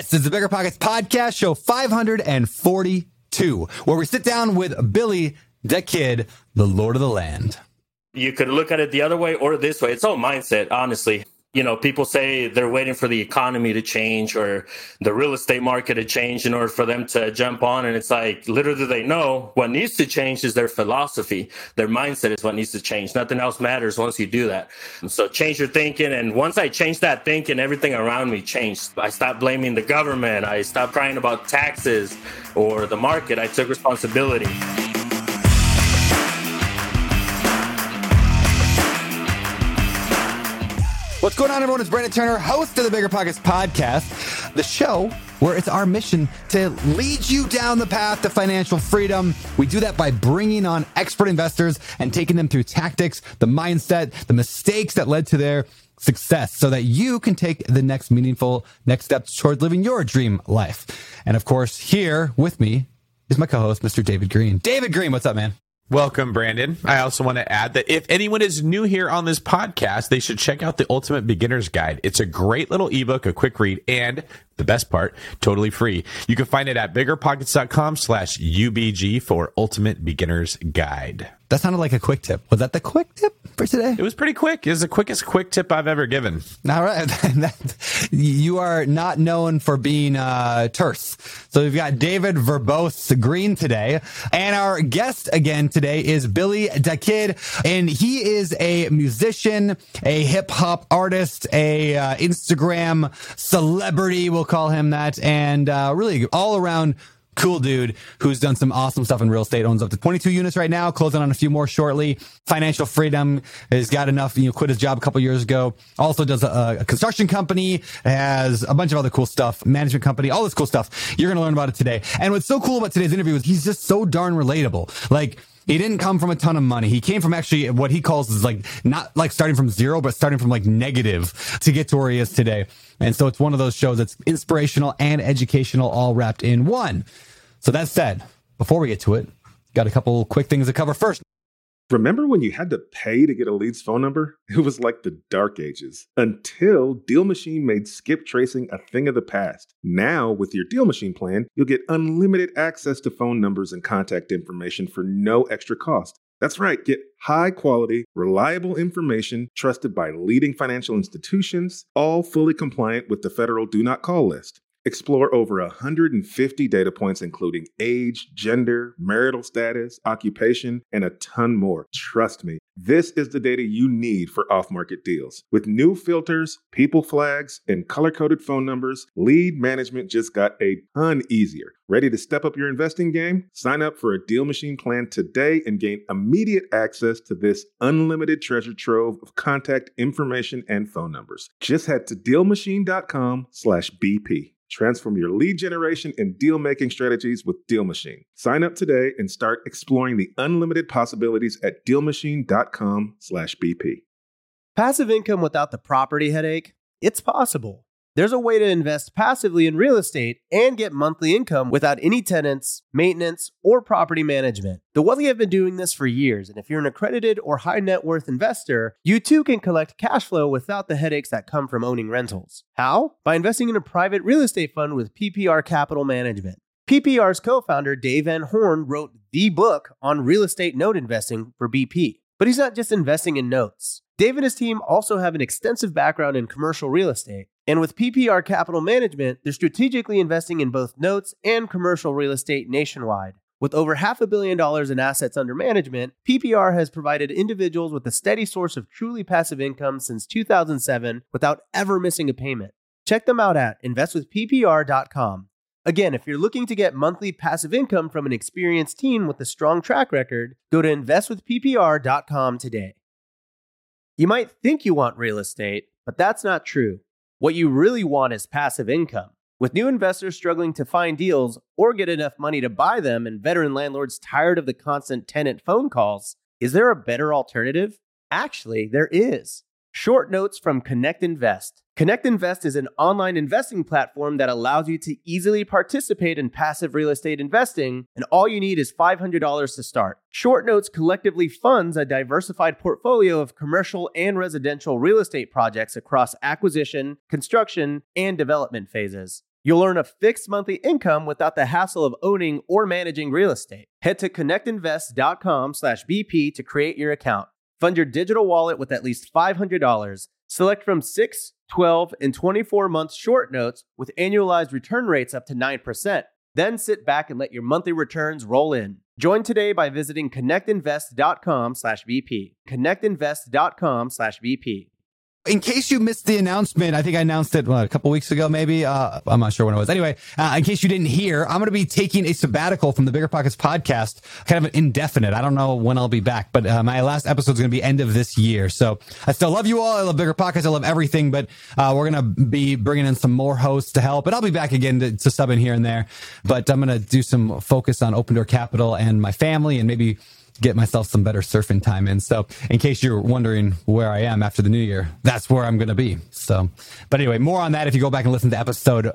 This is the Bigger Pockets Podcast, show 542, where we sit down with Billy the Kid, the Lord of the Land. You could look at it the other way or this way. It's all mindset, honestly. You know, people say they're waiting for the economy to change or the real estate market to change in order for them to jump on. And it's like, little do they know, what needs to change is their philosophy. Their mindset is what needs to change. Nothing else matters once you do that. So change your thinking. And once I changed that thinking, everything around me changed. I stopped blaming the government. I stopped crying about taxes or the market. I took responsibility. What's going on, everyone? It's Brandon Turner, host of the Bigger Pockets Podcast, the show where it's our mission to lead you down the path to financial freedom. We do that by bringing on expert investors and taking them through tactics, the mindset, the mistakes that led to their success so that you can take the next meaningful next steps towards living your dream life. And of course, here with me is my co-host, Mr. David Green. David Green, what's up, man? Welcome, Brandon. I also want to add that if anyone is new here on this podcast, they should check out the Ultimate Beginner's Guide. It's a great little ebook, a quick read, and the best part, totally free. You can find it at biggerpockets.com/UBG for Ultimate Beginner's Guide. That sounded like a quick tip. Was that the quick tip for today? It was pretty quick. It was the quickest quick tip I've ever given. All right. You are not known for being terse. So we've got David Verbose Green today. And our guest again today is Billy the Kid. And he is a musician, a hip hop artist, a Instagram celebrity, we'll call him that. And really all around cool dude who's done some awesome stuff in real estate, owns up to 22 units right now, closing on a few more shortly. Financial freedom, has got enough, quit his job a couple years ago. Also does a construction company, has a bunch of other cool stuff, management company, all this cool stuff. You're going to learn about it today. And what's so cool about today's interview is he's just so darn relatable. Like, he didn't come from a ton of money. He came from actually what he calls is like, not like starting from zero, but starting from like negative to get to where he is today. And so it's one of those shows that's inspirational and educational all wrapped in one. So that said, before we get to it, got a couple quick things to cover first. Remember when you had to pay to get a lead's phone number? It was like the dark ages until Deal Machine made skip tracing a thing of the past. Now, with your Deal Machine plan, you'll get unlimited access to phone numbers and contact information for no extra cost. That's right, get high quality, reliable information trusted by leading financial institutions, all fully compliant with the federal Do Not Call list. Explore over 150 data points, including age, gender, marital status, occupation, and a ton more. Trust me, this is the data you need for off-market deals. With new filters, people flags, and color-coded phone numbers, lead management just got a ton easier. Ready to step up your investing game? Sign up for a Deal Machine plan today and gain immediate access to this unlimited treasure trove of contact information and phone numbers. Just head to DealMachine.com/BP. Transform your lead generation and deal-making strategies with Deal Machine. Sign up today and start exploring the unlimited possibilities at DealMachine.com/BP. Passive income without the property headache? It's possible. There's a way to invest passively in real estate and get monthly income without any tenants, maintenance, or property management. The Wealthy have been doing this for years, and if you're an accredited or high net worth investor, you too can collect cash flow without the headaches that come from owning rentals. How? By investing in a private real estate fund with PPR Capital Management. PPR's co-founder, Dave Van Horn, wrote the book on real estate note investing for BP. But he's not just investing in notes. Dave and his team also have an extensive background in commercial real estate. And with PPR Capital Management, they're strategically investing in both notes and commercial real estate nationwide. With over $500 million in assets under management, PPR has provided individuals with a steady source of truly passive income since 2007 without ever missing a payment. Check them out at investwithppr.com. Again, if you're looking to get monthly passive income from an experienced team with a strong track record, go to investwithppr.com today. You might think you want real estate, but that's not true. What you really want is passive income. With new investors struggling to find deals or get enough money to buy them and veteran landlords tired of the constant tenant phone calls, is there a better alternative? Actually, there is. Short notes from Connect Invest. Connect Invest is an online investing platform that allows you to easily participate in passive real estate investing, and all you need is $500 to start. Short Notes collectively funds a diversified portfolio of commercial and residential real estate projects across acquisition, construction, and development phases. You'll earn a fixed monthly income without the hassle of owning or managing real estate. Head to connectinvest.com/BP to create your account. Fund your digital wallet with at least $500. Select from 6, 12, and 24-month short notes with annualized return rates up to 9%. Then sit back and let your monthly returns roll in. Join today by visiting connectinvest.com/BP. Connectinvest.com/BP. In case you missed the announcement, I think I announced it a couple weeks ago, maybe. I'm not sure when it was. Anyway, in case you didn't hear, I'm going to be taking a sabbatical from the Bigger Pockets podcast, kind of indefinite. I don't know when I'll be back, but my last episode is going to be end of this year. So I still love you all. I love Bigger Pockets. I love everything, but we're going to be bringing in some more hosts to help, and I'll be back again to sub in here and there. But I'm going to do some focus on Open Door Capital and my family, and maybe get myself some better surfing time in. So in case you're wondering where I am after the new year, that's where I'm going to be. So, but anyway, more on that if you go back and listen to episode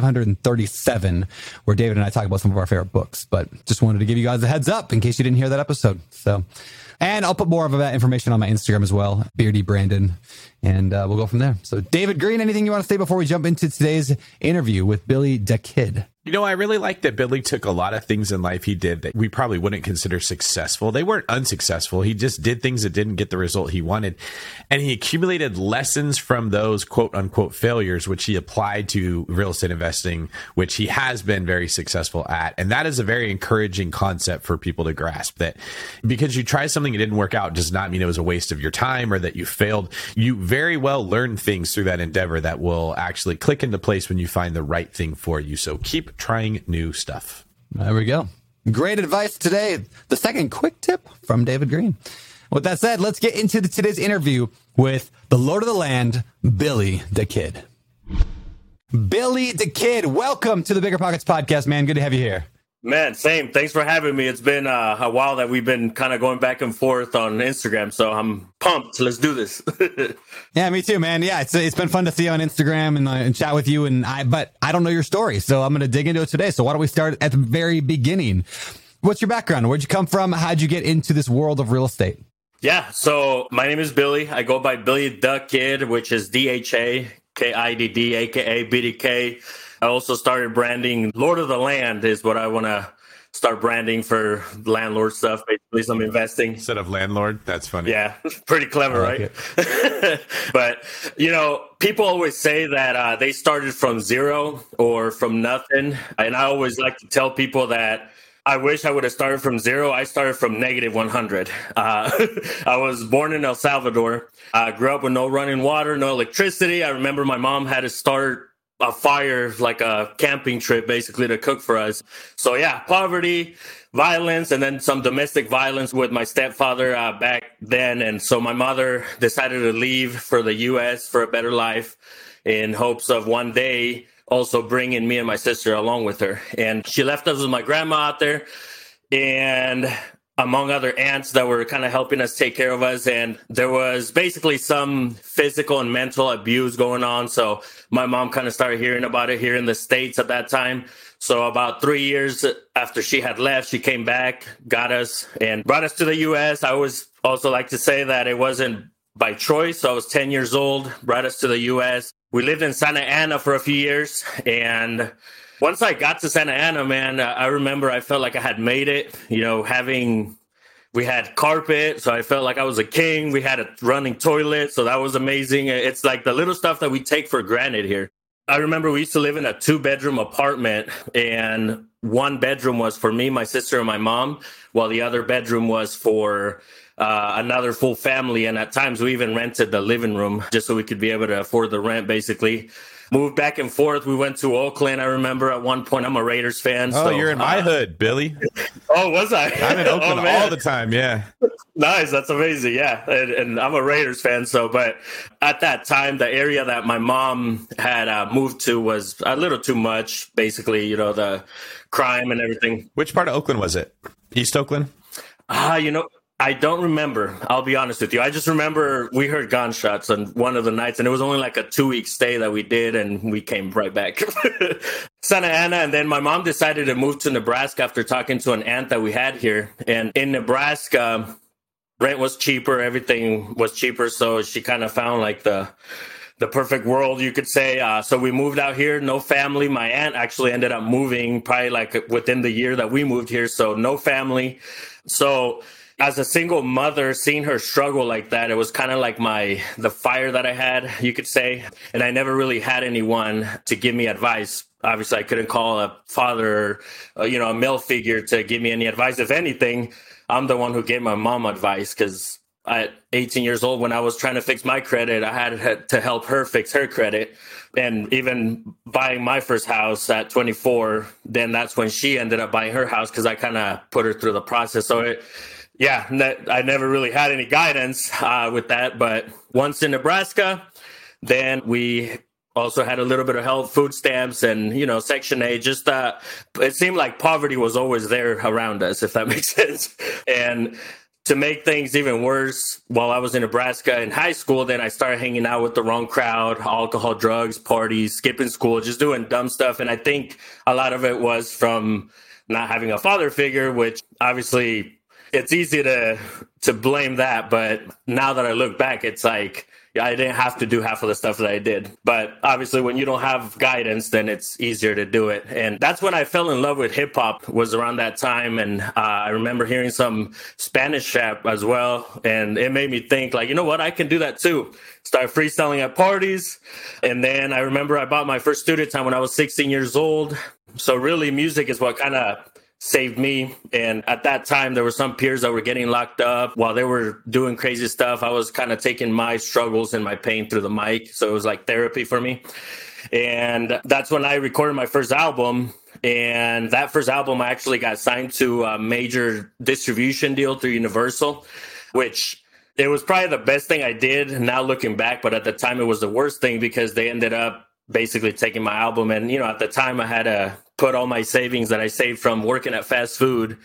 537, where David and I talk about some of our favorite books. But just wanted to give you guys a heads up in case you didn't hear that episode. So, and I'll put more of that information on my Instagram as well, Beardy Brandon, and we'll go from there. So David Green, anything you want to say before we jump into today's interview with Billy the Kid? You know, I really like that Billy took a lot of things in life he did that we probably wouldn't consider successful. They weren't unsuccessful. He just did things that didn't get the result he wanted. And he accumulated lessons from those quote unquote failures, which he applied to real estate investing, which he has been very successful at. And that is a very encouraging concept for people to grasp, that because you try something that didn't work out does not mean it was a waste of your time or that you failed. You very well learn things through that endeavor that will actually click into place when you find the right thing for you. So keep trying new stuff. There we go. Great advice today. The second quick tip from David Green. With that said, let's get into today's interview with the Lord of the Land, Billy the Kid. Billy the Kid, welcome to the Bigger Pockets podcast, man. Good to have you here. Man, same. Thanks for having me. It's been a while that we've been kind of going back and forth on Instagram, so I'm pumped. Let's do this. Yeah, me too, man. Yeah, it's been fun to see you on Instagram and chat with you, but I don't know your story, so I'm going to dig into it today. So why don't we start at the very beginning? What's your background? Where'd you come from? How'd you get into this world of real estate? Yeah, so my name is Billy. I go by Billy the Kid, which is DHA, KIDD, aka BDK. I also started branding Lord of the Land is what I want to start branding for landlord stuff, basically some investing. Instead of landlord, that's funny. Yeah, pretty clever, right? But, you know, people always say that they started from zero or from nothing. And I always like to tell people that I wish I would have started from zero. I started from negative 100. I was born in El Salvador. I grew up with no running water, no electricity. I remember my mom had to start a fire, like a camping trip, basically, to cook for us. So yeah, poverty, violence, and then some domestic violence with my stepfather back then. And so my mother decided to leave for the U.S. for a better life in hopes of one day also bringing me and my sister along with her. And she left us with my grandma out there, and among other aunts that were kind of helping us take care of us. And there was basically some physical and mental abuse going on. So my mom kind of started hearing about it here in the States at that time. So about 3 years after she had left, she came back, got us, and brought us to the U.S. I always also like to say that it wasn't by choice. So I was 10 years old, brought us to the U.S. We lived in Santa Ana for a few years, and once I got to Santa Ana, man, I remember I felt like I had made it, you know, we had carpet, so I felt like I was a king. We had a running toilet, so that was amazing. It's like the little stuff that we take for granted here. I remember we used to live in a 2-bedroom apartment, and one bedroom was for me, my sister, and my mom, while the other bedroom was for another full family. And at times we even rented the living room just so we could be able to afford the rent, basically. Moved back and forth. We went to Oakland. I remember at one point, I'm a Raiders fan. Oh, so, you're in my hood, Billy. Oh, was I? I'm in Oakland all the time, yeah. Nice. That's amazing. Yeah. And I'm a Raiders fan. So, but at that time, the area that my mom had moved to was a little too much, basically, you know, the crime and everything. Which part of Oakland was it? East Oakland? You know, I don't remember. I'll be honest with you. I just remember we heard gunshots on one of the nights, and it was only like a 2-week stay that we did, and we came right back. Santa Ana, and then my mom decided to move to Nebraska after talking to an aunt that we had here. And in Nebraska, rent was cheaper, everything was cheaper, so she kind of found like the the perfect world, you could say. So we moved out here, no family. My aunt actually ended up moving probably like within the year that we moved here. So no family. So as a single mother, seeing her struggle like that, it was kind of like the fire that I had, you could say. And I never really had anyone to give me advice. Obviously, I couldn't call a father, a male figure to give me any advice. If anything, I'm the one who gave my mom advice, because at 18 years old, when I was trying to fix my credit, I had to help her fix her credit. And even buying my first house at 24, then that's when she ended up buying her house, because I kind of put her through the process. So I never really had any guidance with that. But once in Nebraska, then we also had a little bit of help, food stamps and, Section 8. Just it seemed like poverty was always there around us, if that makes sense. And to make things even worse, while I was in Nebraska in high school, then I started hanging out with the wrong crowd, alcohol, drugs, parties, skipping school, just doing dumb stuff. And I think a lot of it was from not having a father figure, which obviously it's easy to blame that. But now that I look back, it's like, I didn't have to do half of the stuff that I did. But obviously, when you don't have guidance, then it's easier to do it. And that's when I fell in love with hip hop, was around that time. And I remember hearing some Spanish rap as well. And it made me think, like, you know what, I can do that too. Start freestyling at parties. And then I remember I bought my first studio time when I was 16 years old. So really, music is what kind of saved me. And at that time, there were some peers that were getting locked up while they were doing crazy stuff. I was kind of taking my struggles and my pain through the mic. So it was like therapy for me. And that's when I recorded my first album. And that first album, I actually got signed to a major distribution deal through Universal, which it was probably the best thing I did now looking back. But at the time, it was the worst thing, because they ended up basically taking my album. And, at the time I had to put all my savings that I saved from working at fast food.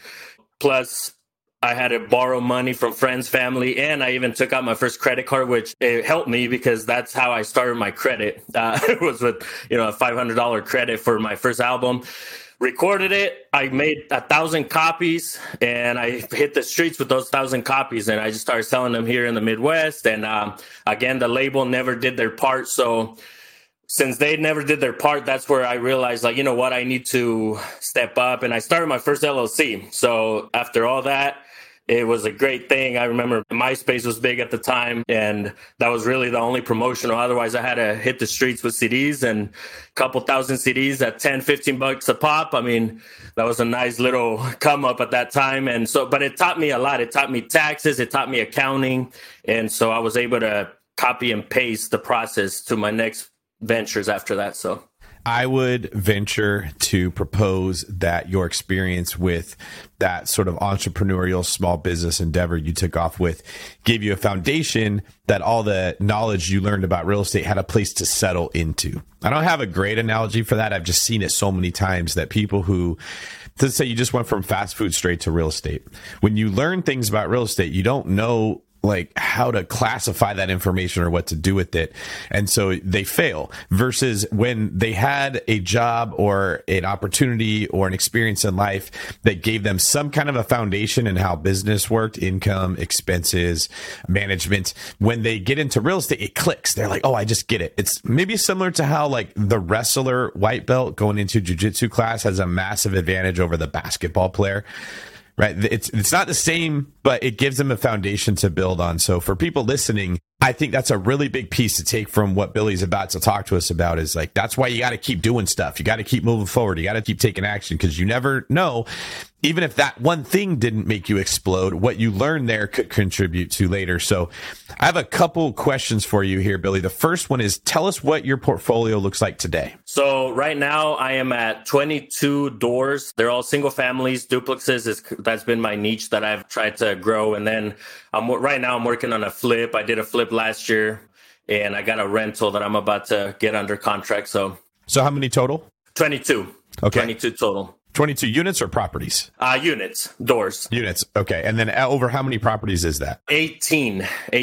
Plus I had to borrow money from friends, family, and I even took out my first credit card, which it helped me because that's how I started my credit. It was with, a $500 credit for my first album. Recorded it. I made 1,000 copies and I hit the streets with those 1,000 copies, and I just started selling them here in the Midwest. And again, the label never did their part. So since they never did their part, that's where I realized, like, you know what, I need to step up. And I started my first LLC. So after all that, it was a great thing. I remember MySpace was big at the time, and that was really the only promotional. Otherwise, I had to hit the streets with CDs, and a couple thousand CDs at $10-15 a pop. I mean, that was a nice little come up at that time. And so, but it taught me a lot. It taught me taxes. It taught me accounting. And so I was able to copy and paste the process to my next ventures after that. So I would venture to propose that your experience with that sort of entrepreneurial small business endeavor you took off with gave you a foundation that all the knowledge you learned about real estate had a place to settle into. I don't have a great analogy for that. I've just seen it so many times that people who, let's say you just went from fast food straight to real estate. When you learn things about real estate, you don't know like how to classify that information or what to do with it. And so they fail, versus when they had a job or an opportunity or an experience in life that gave them some kind of a foundation in how business worked, income, expenses, management. When they get into real estate, it clicks. They're like, oh, I just get it. It's maybe similar to how like the wrestler white belt going into jiu-jitsu class has a massive advantage over the basketball player. Right. It's not the same, but it gives them a foundation to build on. So for people listening, I think that's a really big piece to take from what Billy's about to talk to us about, is like, that's why you got to keep doing stuff. You got to keep moving forward. You got to keep taking action, because you never know, even if that one thing didn't make you explode, what you learned there could contribute to later. So I have a couple questions for you here, Billy. The first one is, tell us what your portfolio looks like today. So right now I am at 22 doors. They're all single families, duplexes. That's been my niche that I've tried to grow. And then right now I'm working on a flip. I did a flip last year, and I got a rental that I'm about to get under contract. So how many total? 22. Okay. 22 total. 22 units or properties? Units, doors. Units. Okay. And then over how many properties is that? 18.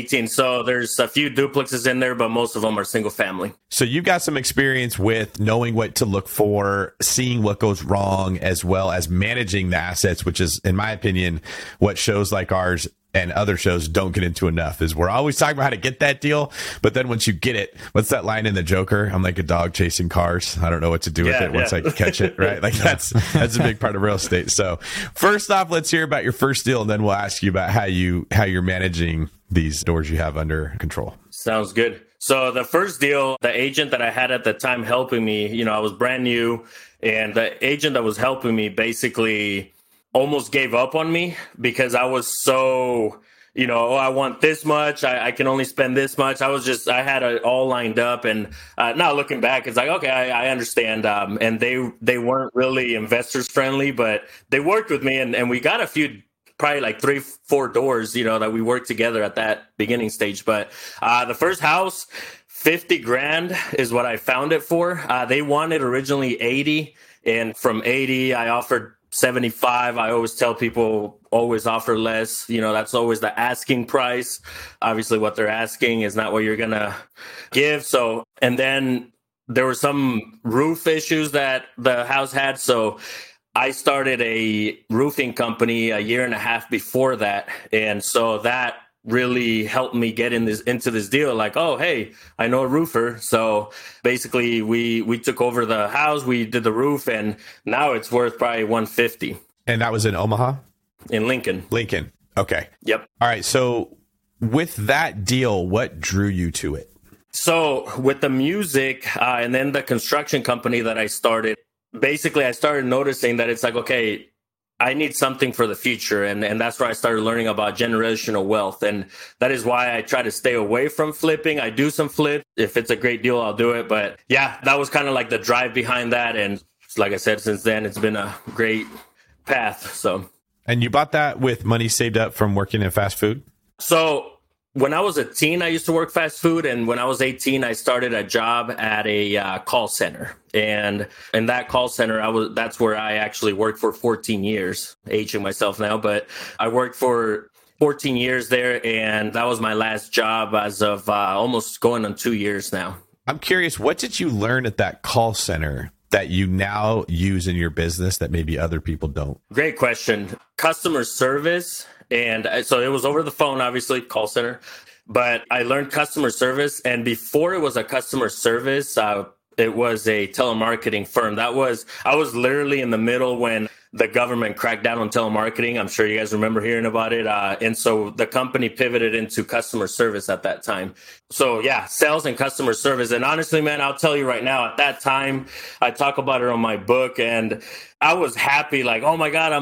So there's a few duplexes in there, but most of them are single family. So you've got some experience with knowing what to look for, seeing what goes wrong, as well as managing the assets, which is, in my opinion, what shows like ours and other shows don't get into enough is we're always talking about how to get that deal. But then once you get it, what's that line in The Joker? I'm like a dog chasing cars. I don't know what to do with it once I catch it, right? Like that's a big part of real estate. So first off, let's hear about your first deal, and then we'll ask you about how you're managing these doors you have under control. Sounds good. So the first deal, the agent that I had at the time helping me, I was brand new, and the agent that was helping me basically almost gave up on me because I was so, I want this much. I can only spend this much. I had it all lined up, and now looking back, it's like, okay, I understand. And they weren't really investors friendly, but they worked with me, and we got a few, probably like 3-4 doors, that we worked together at that beginning stage. But the first house, $50,000 is what I found it for. They wanted originally 80, and from 80, I offered 75. I always tell people always offer less. That's always the asking price. Obviously, what they're asking is not what you're gonna give. So, and then there were some roof issues that the house had. So I started a roofing company a year and a half before that. And so that really helped me get into this deal. Like, oh, hey, I know a roofer. So basically we took over the house, we did the roof, and now it's worth probably $150. And that was in Omaha? In Lincoln. Okay. Yep. All right. So with that deal, what drew you to it? So with the music and then the construction company that I started, basically I started noticing that it's like, okay, I need something for the future. And that's where I started learning about generational wealth. And that is why I try to stay away from flipping. I do some flip. If it's a great deal, I'll do it. But yeah, that was kind of like the drive behind that. And like I said, since then, it's been a great path. So. And you bought that with money saved up from working in fast food? So when I was a teen, I used to work fast food. And when I was 18, I started a job at a call center. And in that call center, that's where I actually worked for 14 years, aging myself now. But I worked for 14 years there. And that was my last job as of almost going on 2 years now. I'm curious, what did you learn at that call center that you now use in your business that maybe other people don't? Great question. Customer service. And so it was over the phone, obviously, call center. But I learned customer service. And before it was a customer service, it was a telemarketing firm. I was literally in the middle when the government cracked down on telemarketing. I'm sure you guys remember hearing about it. And so the company pivoted into customer service at that time. So yeah, sales and customer service. And honestly, man, I'll tell you right now, at that time, I talk about it on my book, and I was happy, like, oh my God,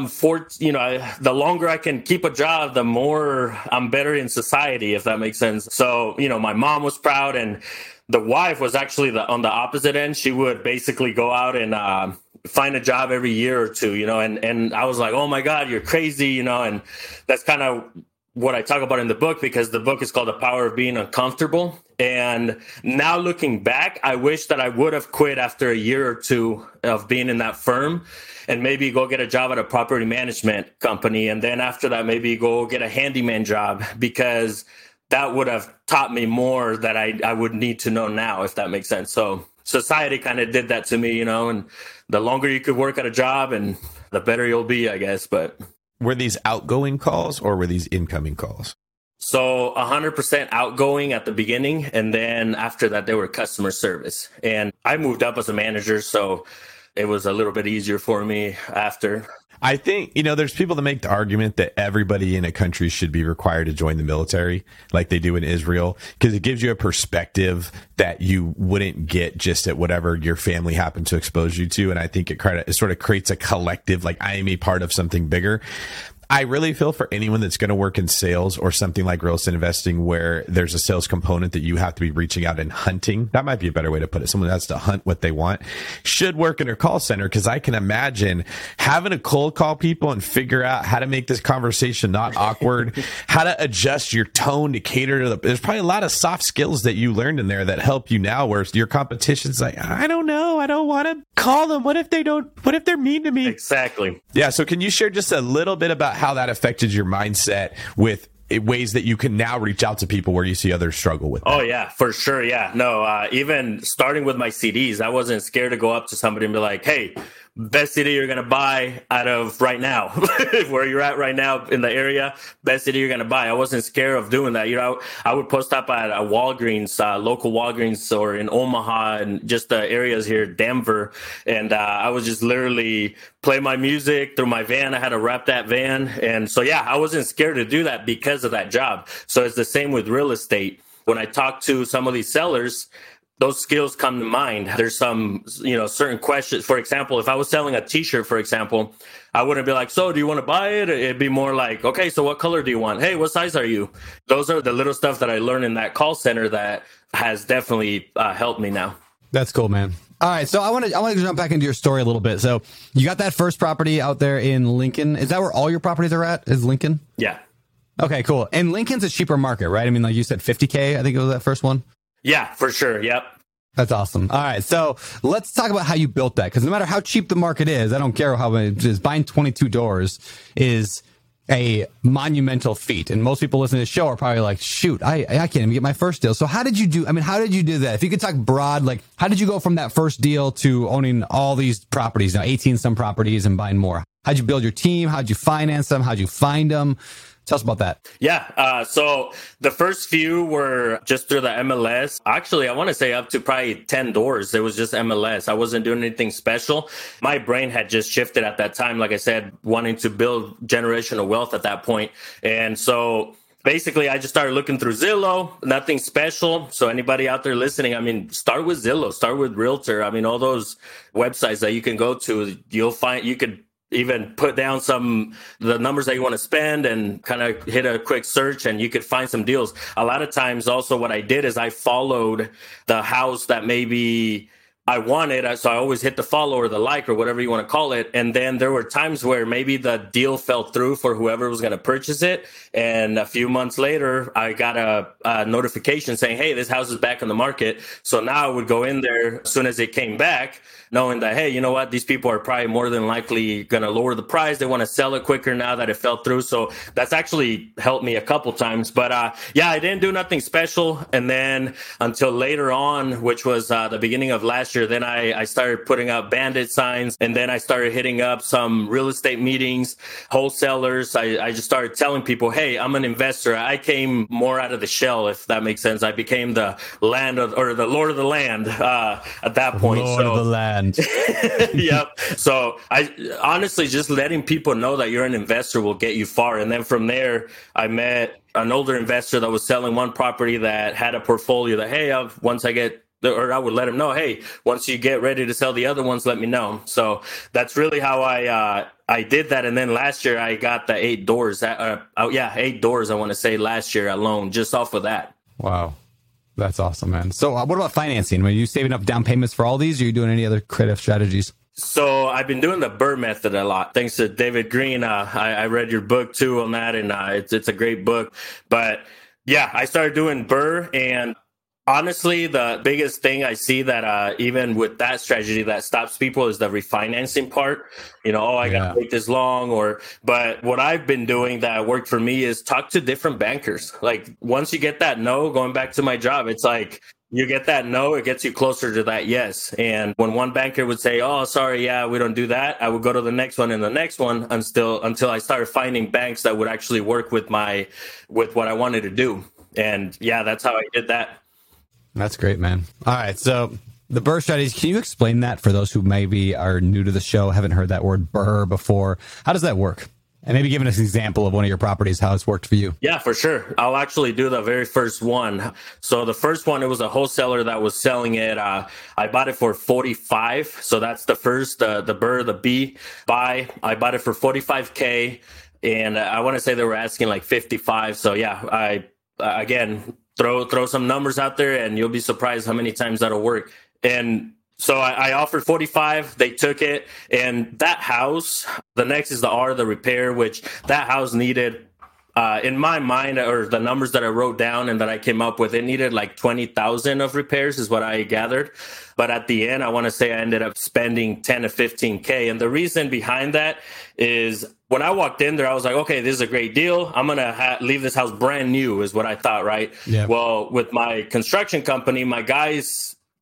the longer I can keep a job, the more I'm better in society, if that makes sense. So, my mom was proud, and the wife was actually on the opposite end. She would basically go out and find a job every year or two, and I was like, oh my God, you're crazy, and that's kind of what I talk about in the book, because the book is called The Power of Being Uncomfortable. And now looking back, I wish that I would have quit after a year or two of being in that firm and maybe go get a job at a property management company. And then after that, maybe go get a handyman job, because that would have taught me more that I would need to know now, if that makes sense. So society kind of did that to me, and the longer you could work at a job and the better you'll be, I guess. But were these outgoing calls or were these incoming calls? So 100% outgoing at the beginning. And then after that, they were customer service. And I moved up as a manager, so it was a little bit easier for me after. I think, there's people that make the argument that everybody in a country should be required to join the military like they do in Israel, because it gives you a perspective that you wouldn't get just at whatever your family happened to expose you to. And I think it sort of creates a collective, like, I am a part of something bigger. I really feel for anyone that's going to work in sales or something like real estate investing, where there's a sales component that you have to be reaching out and hunting. That might be a better way to put it. Someone that has to hunt what they want should work in a call center, because I can imagine having to cold call people and figure out how to make this conversation not awkward, how to adjust your tone to cater to there's probably a lot of soft skills that you learned in there that help you now, where your competition's like, I don't know, I don't want to call them. What if they're mean to me? Exactly. Yeah. So can you share just a little bit about how that affected your mindset with ways that you can now reach out to people where you see others struggle with that? Oh, yeah, for sure. Yeah. No, even starting with my CDs, I wasn't scared to go up to somebody and be like, hey, best city you're going to buy out of right now, where you're at right now in the area, best city you're going to buy. I wasn't scared of doing that. I would post up at a Walgreens, local Walgreens, or in Omaha and just the areas here, Denver. And I was just literally play my music through my van. I had to wrap that van. And so, yeah, I wasn't scared to do that because of that job. So it's the same with real estate. When I talk to some of these sellers, those skills come to mind. There's some, certain questions. For example, if I was selling a t-shirt, for example, I wouldn't be like, so do you want to buy it? It'd be more like, okay, so what color do you want? Hey, what size are you? Those are the little stuff that I learned in that call center that has definitely helped me now. That's cool, man. All right, so I want to jump back into your story a little bit. So you got that first property out there in Lincoln. Is that where all your properties are at? Is Lincoln? Yeah. Okay, cool. And Lincoln's a cheaper market, right? I mean, like you said, 50K, I think it was that first one. Yeah, for sure. Yep. That's awesome. All right. So let's talk about how you built that. Because no matter how cheap the market is, I don't care how many it is, buying 22 doors is a monumental feat. And most people listening to the show are probably like, shoot, I can't even get my first deal. So how did you do that? If you could talk broad, like how did you go from that first deal to owning all these properties, now 18 some properties, and buying more? How'd you build your team? How'd you finance them? How'd you find them? Tell us about that. Yeah. So the first few were just through the MLS. Actually, I want to say up to probably 10 doors. It was just MLS. I wasn't doing anything special. My brain had just shifted at that time. Like I said, wanting to build generational wealth at that point. And so basically, I just started looking through Zillow, nothing special. So anybody out there listening, I mean, start with Zillow, start with Realtor. I mean, all those websites that you can go to, you could even put down the numbers that you want to spend and kind of hit a quick search and you could find some deals. A lot of times also what I did is I followed the house that maybe I wanted. So I always hit the follow or the like or whatever you want to call it. And then there were times where maybe the deal fell through for whoever was going to purchase it. And a few months later, I got a notification saying, hey, this house is back on the market. So now I would go in there as soon as it came back, knowing that, hey, you know what? These people are probably more than likely going to lower the price. They want to sell it quicker now that it fell through. So that's actually helped me a couple times. But yeah, I didn't do nothing special. And then until later on, which was the beginning of last year, then I started putting out bandit signs. And then I started hitting up some real estate meetings, wholesalers. I just started telling people, hey, I'm an investor. I came more out of the shell, if that makes sense. I became the the Lord of the land at that point. Lord of the land. Yep. So I honestly, just letting people know that you're an investor will get you far. And then from there, I met an older investor that was selling one property that had a portfolio that, hey, I would let him know, hey, once you get ready to sell the other ones, let me know. So that's really how I did that. And then last year I got the 8 doors. 8 doors, I want to say, last year alone, just off of that. Wow. That's awesome, man. So what about financing? Are you saving up down payments for all these? Or are you doing any other creative strategies? So I've been doing the BRRRR method a lot. Thanks to David Green. I read your book too on that, and it's a great book. But yeah, I started doing BRRRR, and honestly, the biggest thing I see that even with that strategy that stops people is the refinancing part. I got to wait this long. But what I've been doing that worked for me is talk to different bankers. Like once you get that no, going back to my job, it's like you get that no, it gets you closer to that yes. And when one banker would say, oh, sorry, yeah, we don't do that, I would go to the next one and the next one until I started finding banks that would actually work with what I wanted to do. And yeah, that's how I did that. That's great, man. All right. So the BRRRR strategies, can you explain that for those who maybe are new to the show, haven't heard that word BRRRR before? How does that work? And maybe give us an example of one of your properties, how it's worked for you. Yeah, for sure. I'll actually do the very first one. So the first one, it was a wholesaler that was selling it. I bought it for 45. So that's the first, the BRRRR, the B buy. I bought it for 45K. And I want to say they were asking like 55. So yeah, again, throw some numbers out there and you'll be surprised how many times that'll work. And so I offered 45, they took it. And that house, the next is the R, the repair, which that house needed, in my mind, or the numbers that I wrote down and that I came up with, it needed like 20,000 of repairs is what I gathered. But at the end, I want to say I ended up spending 10 to 15K. And the reason behind that is when I walked in there, I was like, okay, this is a great deal. I'm going to leave this house brand new is what I thought, right? Yeah. Well, with my construction company, my guys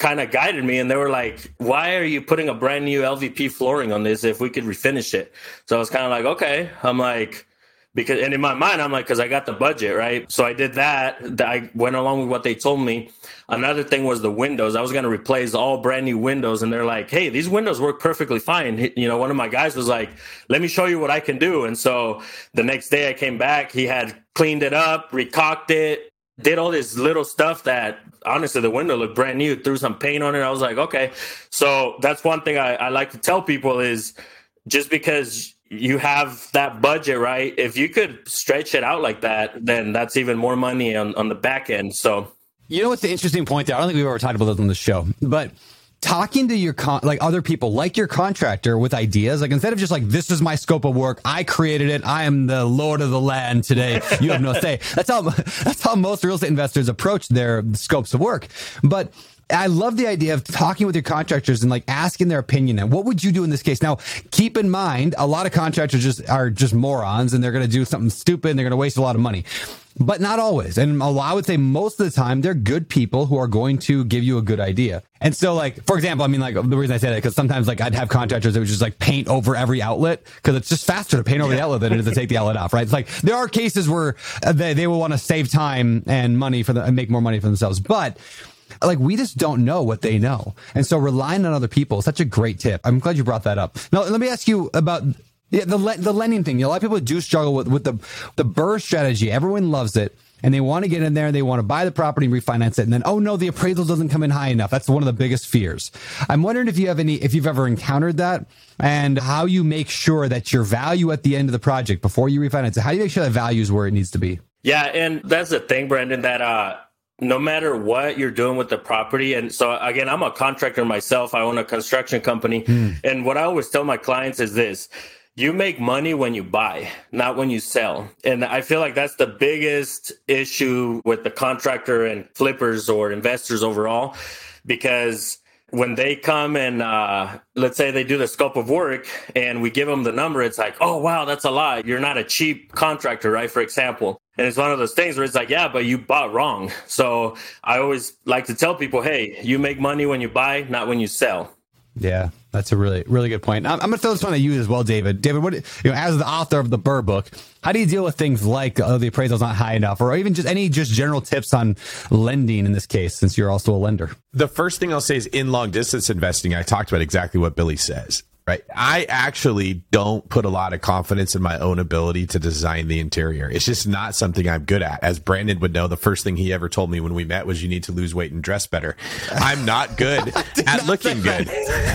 kind of guided me, and they were like, why are you putting a brand new LVP flooring on this if we could refinish it? So I was kind of like, okay. I'm like, because, and in my mind, I'm like, because I got the budget, right? So I did that. I went along with what they told me. Another thing was the windows. I was going to replace all brand new windows, and they're like, hey, these windows work perfectly fine. You know, one of my guys was like, let me show you what I can do. And so the next day I came back, he had cleaned it up, recocked it, did all this little stuff that honestly the window looked brand new, threw some paint on it. I was like, okay. So that's one thing I like to tell people is just because you have that budget, right? If you could stretch it out like that, then that's even more money on the back end. So, you know what's the interesting point there? I don't think we've ever talked about this on the show, but talking to your like other people, like your contractor, with ideas, like instead of just like, this is my scope of work, I created it, I am the lord of the land today, you have no say. That's how most real estate investors approach their scopes of work. But I love the idea of talking with your contractors and like asking their opinion. And what would you do in this case? Now, keep in mind, a lot of contractors are just morons, and they're going to do something stupid, and they're going to waste a lot of money. But not always. And I would say most of the time, they're good people who are going to give you a good idea. And so, like, for example, I mean, like, the reason I say that, because sometimes, like, I'd have contractors that would just, like, paint over every outlet, because it's just faster to paint over the outlet than it is to take the outlet off, right? It's like, there are cases where they will want to save time and money and make more money for themselves. But like, we just don't know what they know. And so relying on other people is such a great tip. I'm glad you brought that up. Now, let me ask you about the lending thing. A lot of people do struggle with the BRRRR strategy. Everyone loves it, and they want to get in there, and they want to buy the property and refinance it. And then, oh no, the appraisal doesn't come in high enough. That's one of the biggest fears. I'm wondering if you've ever encountered that, and how you make sure that your value at the end of the project before you refinance it, how do you make sure that value is where it needs to be? Yeah. And that's the thing, Brandon, that, no matter what you're doing with the property. And so again, I'm a contractor myself. I own a construction company. And what I always tell my clients is this: you make money when you buy, not when you sell. And I feel like that's the biggest issue with the contractor and flippers or investors overall, because when they come and let's say they do the scope of work and we give them the number, it's like, oh, wow, that's a lot. You're not a cheap contractor, right? For example. And it's one of those things where it's like, yeah, but you bought wrong. So I always like to tell people, hey, you make money when you buy, not when you sell. Yeah, that's a really, really good point. I'm going to throw this one at you as well, David. David, what, as the author of the BRRRR book, how do you deal with things like the appraisal's not high enough, or even just any general tips on lending in this case, since you're also a lender? The first thing I'll say is, in long distance investing, I talked about exactly what Billy says. Right. I actually don't put a lot of confidence in my own ability to design the interior. It's just not something I'm good at. As Brandon would know, the first thing he ever told me when we met was, you need to lose weight and dress better. I'm not good at looking good.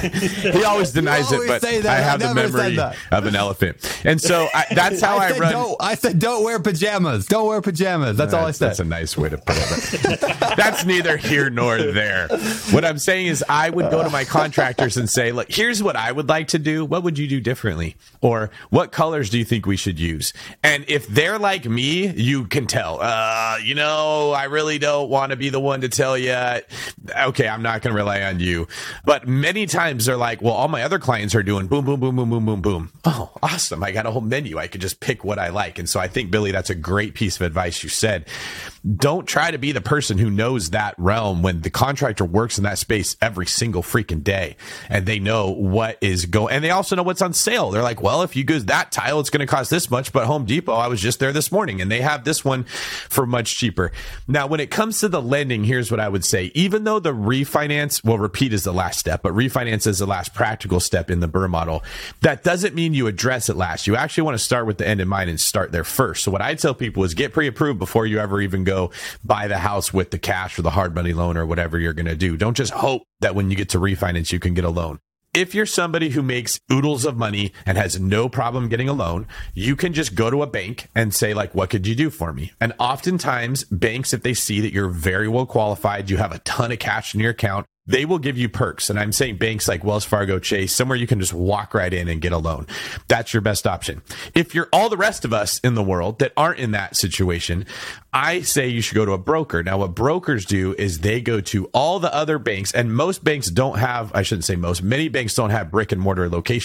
He always denies it, but I have the memory of an elephant. And so that's how I run. I said, don't wear pajamas. Don't wear pajamas. That's all I said. That's a nice way to put it. That's neither here nor there. What I'm saying is, I would go to my contractors and say, look, here's what I would like to do. What would you do differently? Or what colors do you think we should use? And if they're like me, you can tell, I really don't want to be the one to tell you, okay, I'm not going to rely on you. But many times they're like, well, all my other clients are doing boom, boom, boom, boom, boom, boom, boom. Oh, awesome. I got a whole menu. I could just pick what I like. And so I think, Billy, that's a great piece of advice you said. Don't try to be the person who knows that realm when the contractor works in that space every single freaking day, and they know what is going, and they also know what's on sale. They're like, well, if you use that tile, it's going to cost this much, but Home Depot, I was just there this morning and they have this one for much cheaper. Now, when it comes to the lending, here's what I would say. Even though the refinance, well, repeat is the last step, but refinance is the last practical step in the BRRRR model, that doesn't mean you address it last. You actually want to start with the end in mind and start there first. So what I tell people is, get pre-approved before you ever even go buy the house with the cash or the hard money loan or whatever you're going to do. Don't just hope that when you get to refinance, you can get a loan. If you're somebody who makes oodles of money and has no problem getting a loan, you can just go to a bank and say, like, what could you do for me? And oftentimes banks, if they see that you're very well qualified, you have a ton of cash in your account, they will give you perks. And I'm saying banks like Wells Fargo, Chase, somewhere you can just walk right in and get a loan. That's your best option. If you're all the rest of us in the world that aren't in that situation, I say you should go to a broker. Now, what brokers do is they go to all the other banks, and most banks don't have, I shouldn't say most, many banks don't have brick and mortar locations.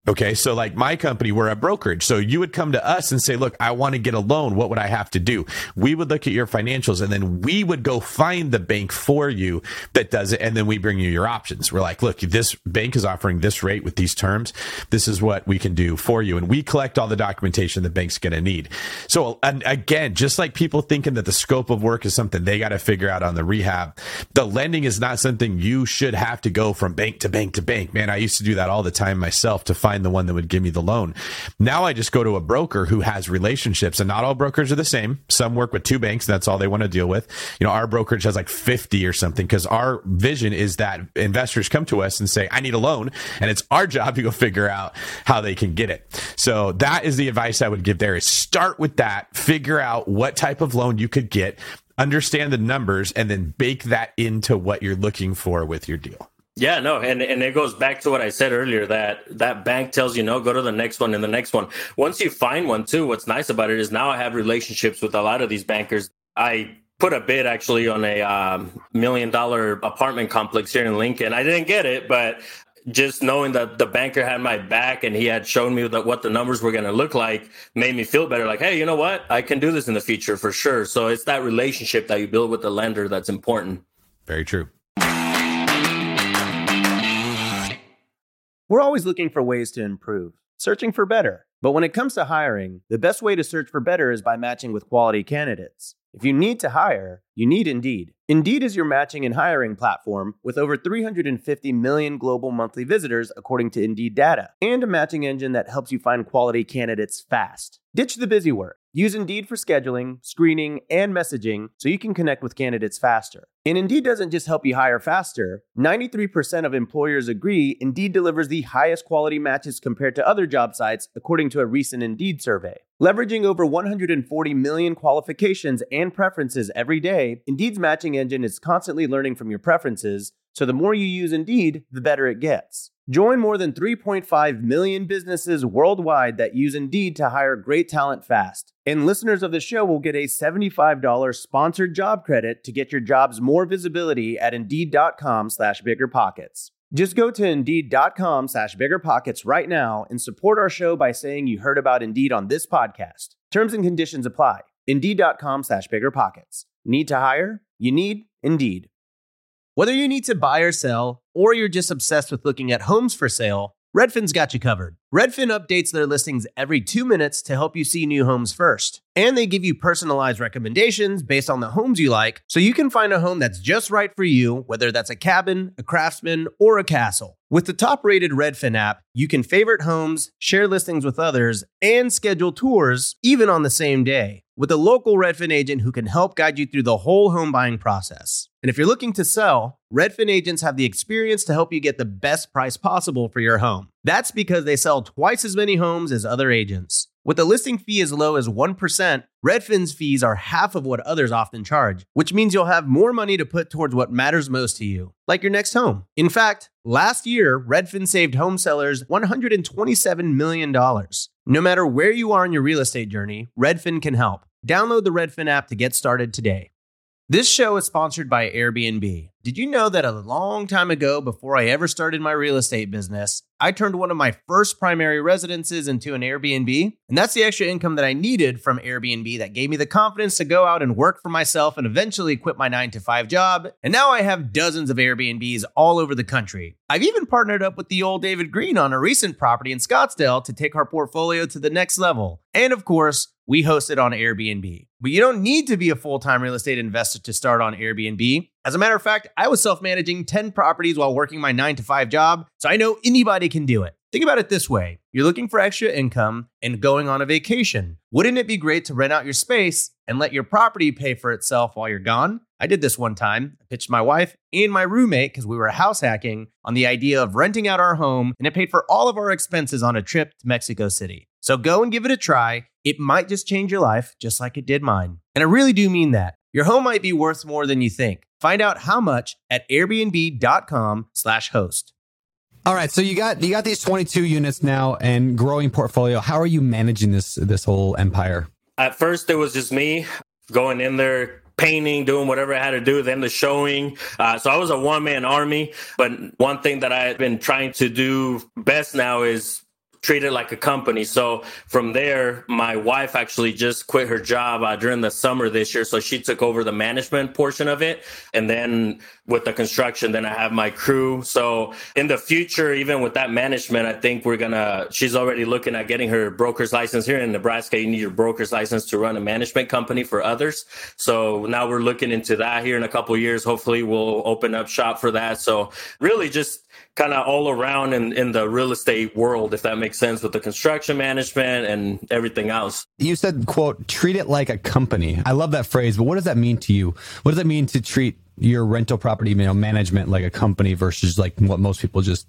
Okay. So like my company, we're a brokerage. So you would come to us and say, look, I want to get a loan. What would I have to do? We would look at your financials and then we would go find the bank for you that does it. And then we bring you your options. We're like, look, this bank is offering this rate with these terms. This is what we can do for you. And we collect all the documentation the bank's going to need. So and again, just like people thinking that the scope of work is something they got to figure out on the rehab, the lending is not something you should have to go from bank to bank to bank. Man, I used to do that all the time myself to find the one that would give me the loan. Now I just go to a broker who has relationships, and not all brokers are the same. Some work with 2 banks. And that's all they want to deal with. You know, our brokerage has like 50 or something because our vision is that investors come to us and say, I need a loan. And it's our job to go figure out how they can get it. So that is the advice I would give there is start with that, figure out what type of loan you could get, understand the numbers, and then bake that into what you're looking for with your deal. Yeah, no, and it goes back to what I said earlier, that bank tells you, no, go to the next one and the next one. Once you find one, too, what's nice about it is now I have relationships with a lot of these bankers. I put a bid actually on a $1 million apartment complex here in Lincoln. I didn't get it, but just knowing that the banker had my back and he had shown me what the numbers were going to look like made me feel better. Like, hey, you know what? I can do this in the future for sure. So it's that relationship that you build with the lender that's important. Very true. We're always looking for ways to improve, searching for better. But when it comes to hiring, the best way to search for better is by matching with quality candidates. If you need to hire, you need Indeed. Indeed is your matching and hiring platform with over 350 million global monthly visitors according to Indeed data, and a matching engine that helps you find quality candidates fast. Ditch the busy work. Use Indeed for scheduling, screening, and messaging so you can connect with candidates faster. And Indeed doesn't just help you hire faster. 93% of employers agree Indeed delivers the highest quality matches compared to other job sites, according to a recent Indeed survey. Leveraging over 140 million qualifications and preferences every day, Indeed's matching engine is constantly learning from your preferences, so the more you use Indeed, the better it gets. Join more than 3.5 million businesses worldwide that use Indeed to hire great talent fast. And listeners of the show will get a $75 sponsored job credit to get your jobs more visibility at Indeed.com/biggerpockets. Just go to Indeed.com/biggerpockets right now and support our show by saying you heard about Indeed on this podcast. Terms and conditions apply. Indeed.com/biggerpockets. Need to hire? You need Indeed. Whether you need to buy or sell, or you're just obsessed with looking at homes for sale, Redfin's got you covered. Redfin updates their listings every 2 minutes to help you see new homes first. And they give you personalized recommendations based on the homes you like, so you can find a home that's just right for you, whether that's a cabin, a craftsman, or a castle. With the top-rated Redfin app, you can favorite homes, share listings with others, and schedule tours even on the same day, with a local Redfin agent who can help guide you through the whole home buying process. And if you're looking to sell, Redfin agents have the experience to help you get the best price possible for your home. That's because they sell twice as many homes as other agents. With a listing fee as low as 1%, Redfin's fees are half of what others often charge, which means you'll have more money to put towards what matters most to you, like your next home. In fact, last year, Redfin saved home sellers $127 million. No matter where you are in your real estate journey, Redfin can help. Download the Redfin app to get started today. This show is sponsored by Airbnb. Did you know that a long time ago, before I ever started my real estate business, I turned one of my first primary residences into an Airbnb? And that's the extra income that I needed from Airbnb that gave me the confidence to go out and work for myself and eventually quit my 9-to-5 job. And now I have dozens of Airbnbs all over the country. I've even partnered up with the old David Green on a recent property in Scottsdale to take our portfolio to the next level. And of course, we host it on Airbnb. But you don't need to be a full-time real estate investor to start on Airbnb. As a matter of fact, I was self-managing 10 properties while working my 9-to-5 job, so I know anybody can do it. Think about it this way. You're looking for extra income and going on a vacation. Wouldn't it be great to rent out your space and let your property pay for itself while you're gone? I did this one time. I pitched my wife and my roommate, because we were house hacking, on the idea of renting out our home, and it paid for all of our expenses on a trip to Mexico City. So go and give it a try. It might just change your life, just like it did mine. And I really do mean that. Your home might be worth more than you think. Find out how much at airbnb.com/host. All right, so you got these 22 units now and growing portfolio. How are you managing this whole empire? At first, it was just me going in there, painting, doing whatever I had to do, then the showing. So I was a one-man army. But one thing that I've been trying to do best now is treat it like a company. So from there, my wife actually just quit her job during the summer this year. So she took over the management portion of it. And then with the construction, then I have my crew. So in the future, even with that management, I think she's already looking at getting her broker's license. Here in Nebraska. You need your broker's license to run a management company for others. So now we're looking into that here in a couple of years. Hopefully we'll open up shop for that. So really just kind of all around in the real estate world, if that makes sense, with the construction management and everything else. You said, quote, treat it like a company. I love that phrase, but what does that mean to you? What does it mean to treat your rental property, management like a company versus like what most people just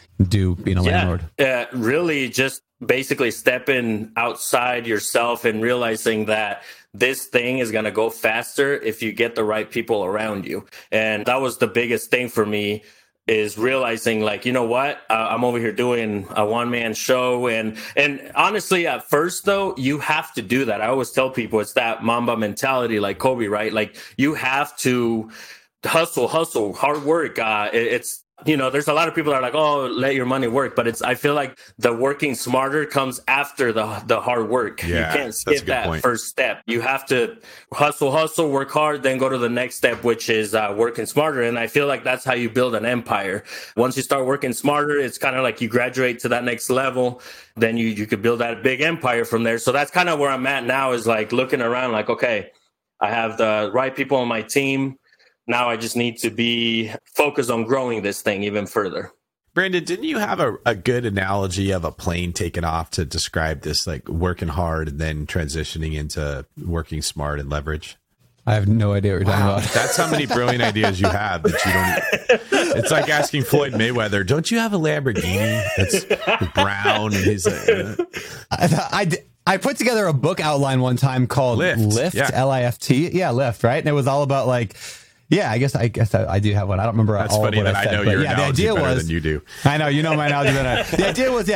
do being a landlord? Really just basically stepping outside yourself and realizing that this thing is going to go faster if you get the right people around you. And that was the biggest thing for me, is realizing like, you know what, I'm over here doing a one-man show. And honestly, at first though, you have to do that. I always tell people it's that Mamba mentality, like Kobe, right? Like you have to hustle, hard work. It's, there's a lot of people that are like, oh, let your money work. But I feel like the working smarter comes after the hard work. Yeah, you can't skip that point. First step. You have to hustle, work hard, then go to the next step, which is working smarter. And I feel like that's how you build an empire. Once you start working smarter, it's kind of like you graduate to that next level. Then you could build that big empire from there. So that's kind of where I'm at now, is like looking around like, okay, I have the right people on my team. Now I just need to be focused on growing this thing even further. Brandon, didn't you have a good analogy of a plane taking off to describe this, like working hard and then transitioning into working smart and leverage? I have no idea what you're talking about. That's how many brilliant ideas you have that you don't. It's like asking Floyd Mayweather, don't you have a Lamborghini that's brown? And he's like, I put together a book outline one time called Lift, yeah. L-I-F-T. Yeah, Lift, right? And it was all about like, yeah, I guess I do have one. I don't remember That's all funny of what that I said. I know your yeah, analogy the idea better was, than you do. I know, you know my analogy better. The idea was,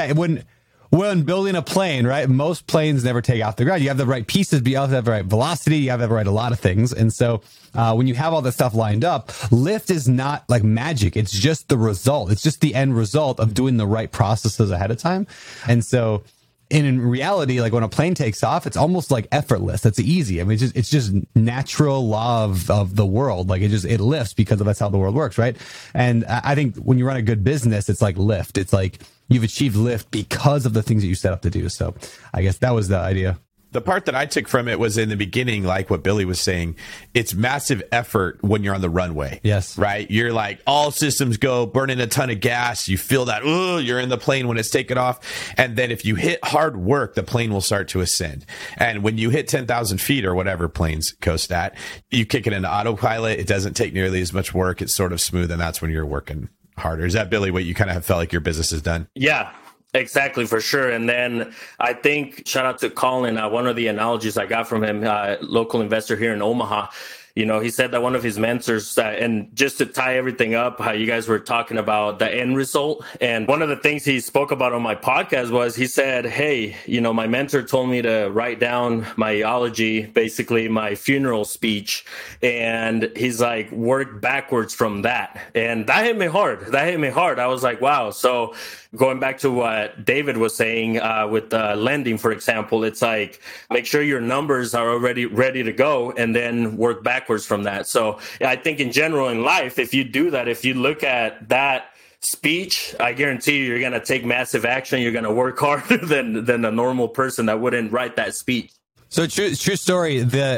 when building a plane, right? Most planes never take off the ground. You have the right pieces, but you also have the right velocity. You have the right a lot of things. And so when you have all this stuff lined up, lift is not like magic. It's just the result. It's just the end result of doing the right processes ahead of time. And so in reality, like when a plane takes off, it's almost like effortless. It's easy. I mean, it's just natural law of the world. Like it lifts because that's how the world works, right? And I think when you run a good business, it's like lift. It's like you've achieved lift because of the things that you set up to do. So I guess that was the idea. The part that I took from it was in the beginning, like what Billy was saying, it's massive effort when you're on the runway. Yes. Right? You're like all systems go, burning a ton of gas. You feel that, you're in the plane when it's taken off. And then if you hit hard work, the plane will start to ascend. And when you hit 10,000 feet or whatever planes coast at, you kick it into autopilot. It doesn't take nearly as much work. It's sort of smooth. And that's when you're working harder. Is that, Billy, what you kind of have felt like your business has done? Yeah. Exactly, for sure. And then I think, shout out to Colin, one of the analogies I got from him, local investor here in Omaha, he said that one of his mentors, and just to tie everything up, how you guys were talking about the end result. And one of the things he spoke about on my podcast was he said, hey, my mentor told me to write down my eulogy, basically my funeral speech. And he's like, work backwards from that. And that hit me hard. I was like, wow. So going back to what David was saying with lending, for example, it's like, make sure your numbers are already ready to go and then work backwards from that. So I think in general in life, if you do that, if you look at that speech, I guarantee you're going to take massive action. You're going to work harder than a normal person that wouldn't write that speech. So true story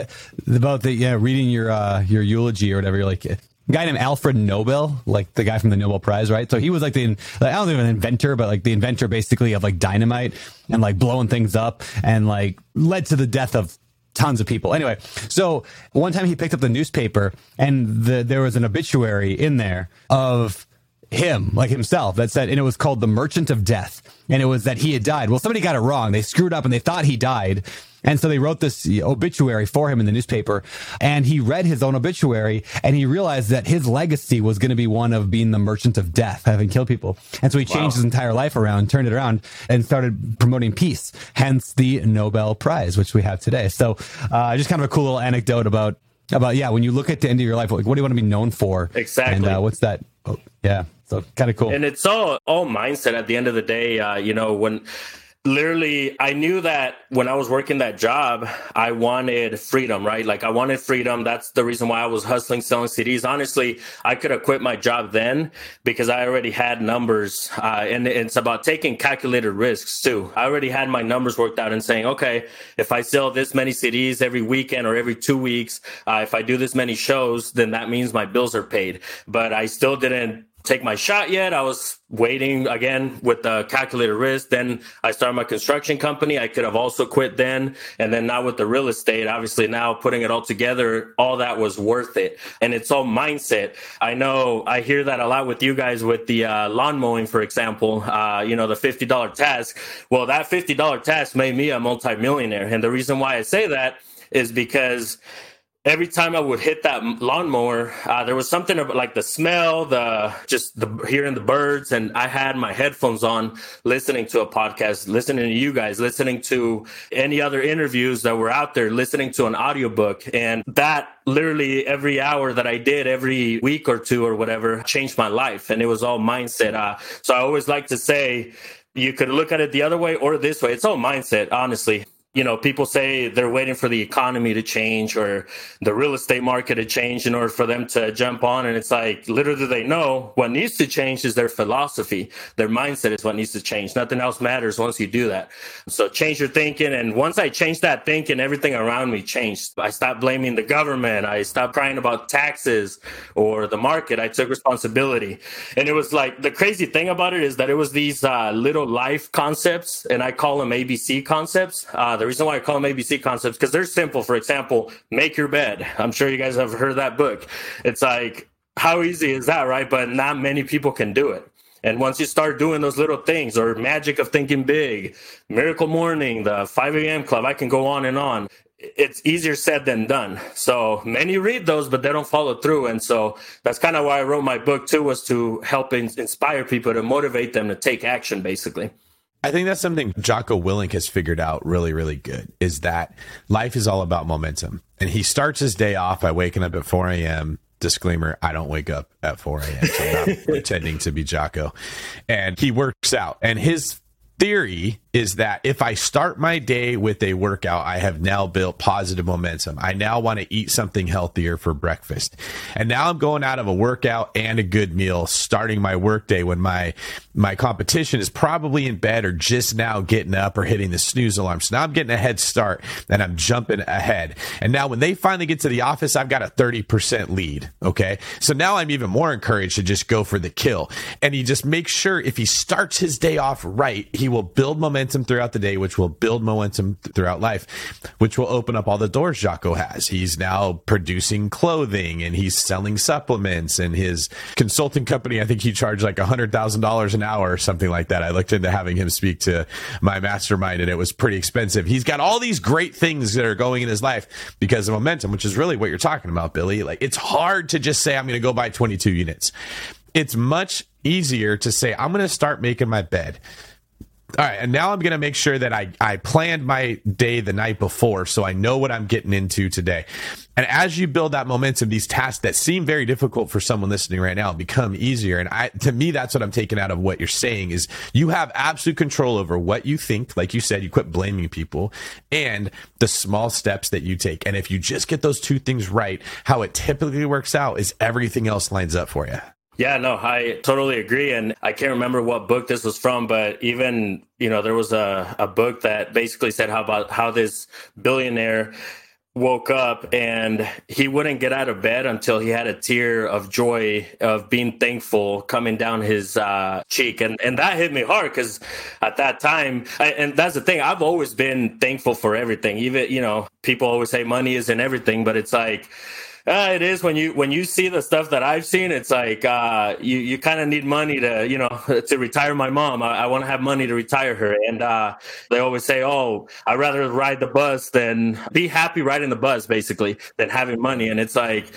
about reading your eulogy or whatever. You're like, a guy named Alfred Nobel, like the guy from the Nobel Prize, right? So he was like I don't think an inventor, but like the inventor basically of like dynamite and like blowing things up and like led to the death of tons of people. Anyway, so one time he picked up the newspaper and there was an obituary in there of him, like himself, that said, and it was called The Merchant of Death. And it was that he had died. Well, somebody got it wrong. They screwed up and they thought he died. And so they wrote this obituary for him in the newspaper, and he read his own obituary and he realized that his legacy was going to be one of being the merchant of death, having killed people. And so he changed his entire life around, turned it around, and started promoting peace, hence the Nobel Prize, which we have today. So just kind of a cool little anecdote about when you look at the end of your life, like, what do you want to be known for? Exactly. And what's that? Oh, yeah. So kind of cool. And it's all mindset at the end of the day. When literally I knew that when I was working that job, I wanted freedom, right? Like I wanted freedom. That's the reason why I was hustling, selling CDs. Honestly, I could have quit my job then because I already had numbers. And it's about taking calculated risks too. I already had my numbers worked out and saying, okay, if I sell this many CDs every weekend or every 2 weeks, if I do this many shows, then that means my bills are paid. But I still didn't take my shot yet. I was waiting again with the calculated risk. Then I started my construction company. I could have also quit then. And then now with the real estate, obviously now putting it all together, all that was worth it. And it's all mindset. I know I hear that a lot with you guys with the lawn mowing, for example, the $50 task. Well, that $50 task made me a multimillionaire. And the reason why I say that is because every time I would hit that lawnmower, there was something about like the smell, hearing the birds. And I had my headphones on, listening to a podcast, listening to you guys, listening to any other interviews that were out there, listening to an audiobook. And that literally every hour that I did every week or two or whatever changed my life. And it was all mindset. So I always like to say, you could look at it the other way or this way. It's all mindset, honestly. People say they're waiting for the economy to change or the real estate market to change in order for them to jump on. And it's like, literally, they know what needs to change is their philosophy. Their mindset is what needs to change. Nothing else matters once you do that. So change your thinking. And once I changed that thinking, everything around me changed. I stopped blaming the government. I stopped crying about taxes or the market. I took responsibility. And it was like, the crazy thing about it is that it was these little life concepts, and I call them ABC concepts. The reason why I call them ABC concepts, because they're simple. For example, make your bed. I'm sure you guys have heard of that book. It's like, how easy is that, right? But not many people can do it. And once you start doing those little things, or magic of thinking big, Miracle Morning, the 5 a.m. club, I can go on and on. It's easier said than done. So many read those, but they don't follow through. And so that's kind of why I wrote my book too, was to help inspire people, to motivate them to take action, basically. I think that's something Jocko Willink has figured out really, really good, is that life is all about momentum. And he starts his day off by waking up at 4 a.m. Disclaimer, I don't wake up at 4 a.m. So I'm not pretending to be Jocko. And he works out. And his theory is that if I start my day with a workout, I have now built positive momentum. I now want to eat something healthier for breakfast. And now I'm going out of a workout and a good meal, starting my workday when my competition is probably in bed or just now getting up or hitting the snooze alarm. So now I'm getting a head start and I'm jumping ahead. And now when they finally get to the office, I've got a 30% lead. Okay. So now I'm even more encouraged to just go for the kill. And he just makes sure if he starts his day off right, he will build momentum throughout the day, which will build momentum throughout life, which will open up all the doors Jocko has. He's now producing clothing and he's selling supplements, and his consulting company, I think he charged like $100,000 an hour or something like that. I looked into having him speak to my mastermind and it was pretty expensive. He's got all these great things that are going in his life because of momentum, which is really what you're talking about, Billy. Like, it's hard to just say, I'm going to go buy 22 units. It's much easier to say, I'm going to start making my bed. All right, and now I'm going to make sure that I planned my day the night before so I know what I'm getting into today. And as you build that momentum, these tasks that seem very difficult for someone listening right now become easier. And to me, that's what I'm taking out of what you're saying is you have absolute control over what you think. Like you said, you quit blaming people and the small steps that you take. And if you just get those two things right, how it typically works out is everything else lines up for you. Yeah, no, I totally agree. And I can't remember what book this was from, but even, there was a book that basically said how this billionaire woke up and he wouldn't get out of bed until he had a tear of joy of being thankful coming down his cheek. And that hit me hard because at that time, and that's the thing, I've always been thankful for everything. Even, people always say money isn't everything, but it's like, it is when you see the stuff that I've seen. It's like you kind of need money to to retire my mom. I want to have money to retire her, and they always say, "Oh, I'd rather ride the bus than be happy riding the bus, basically, than having money." And it's like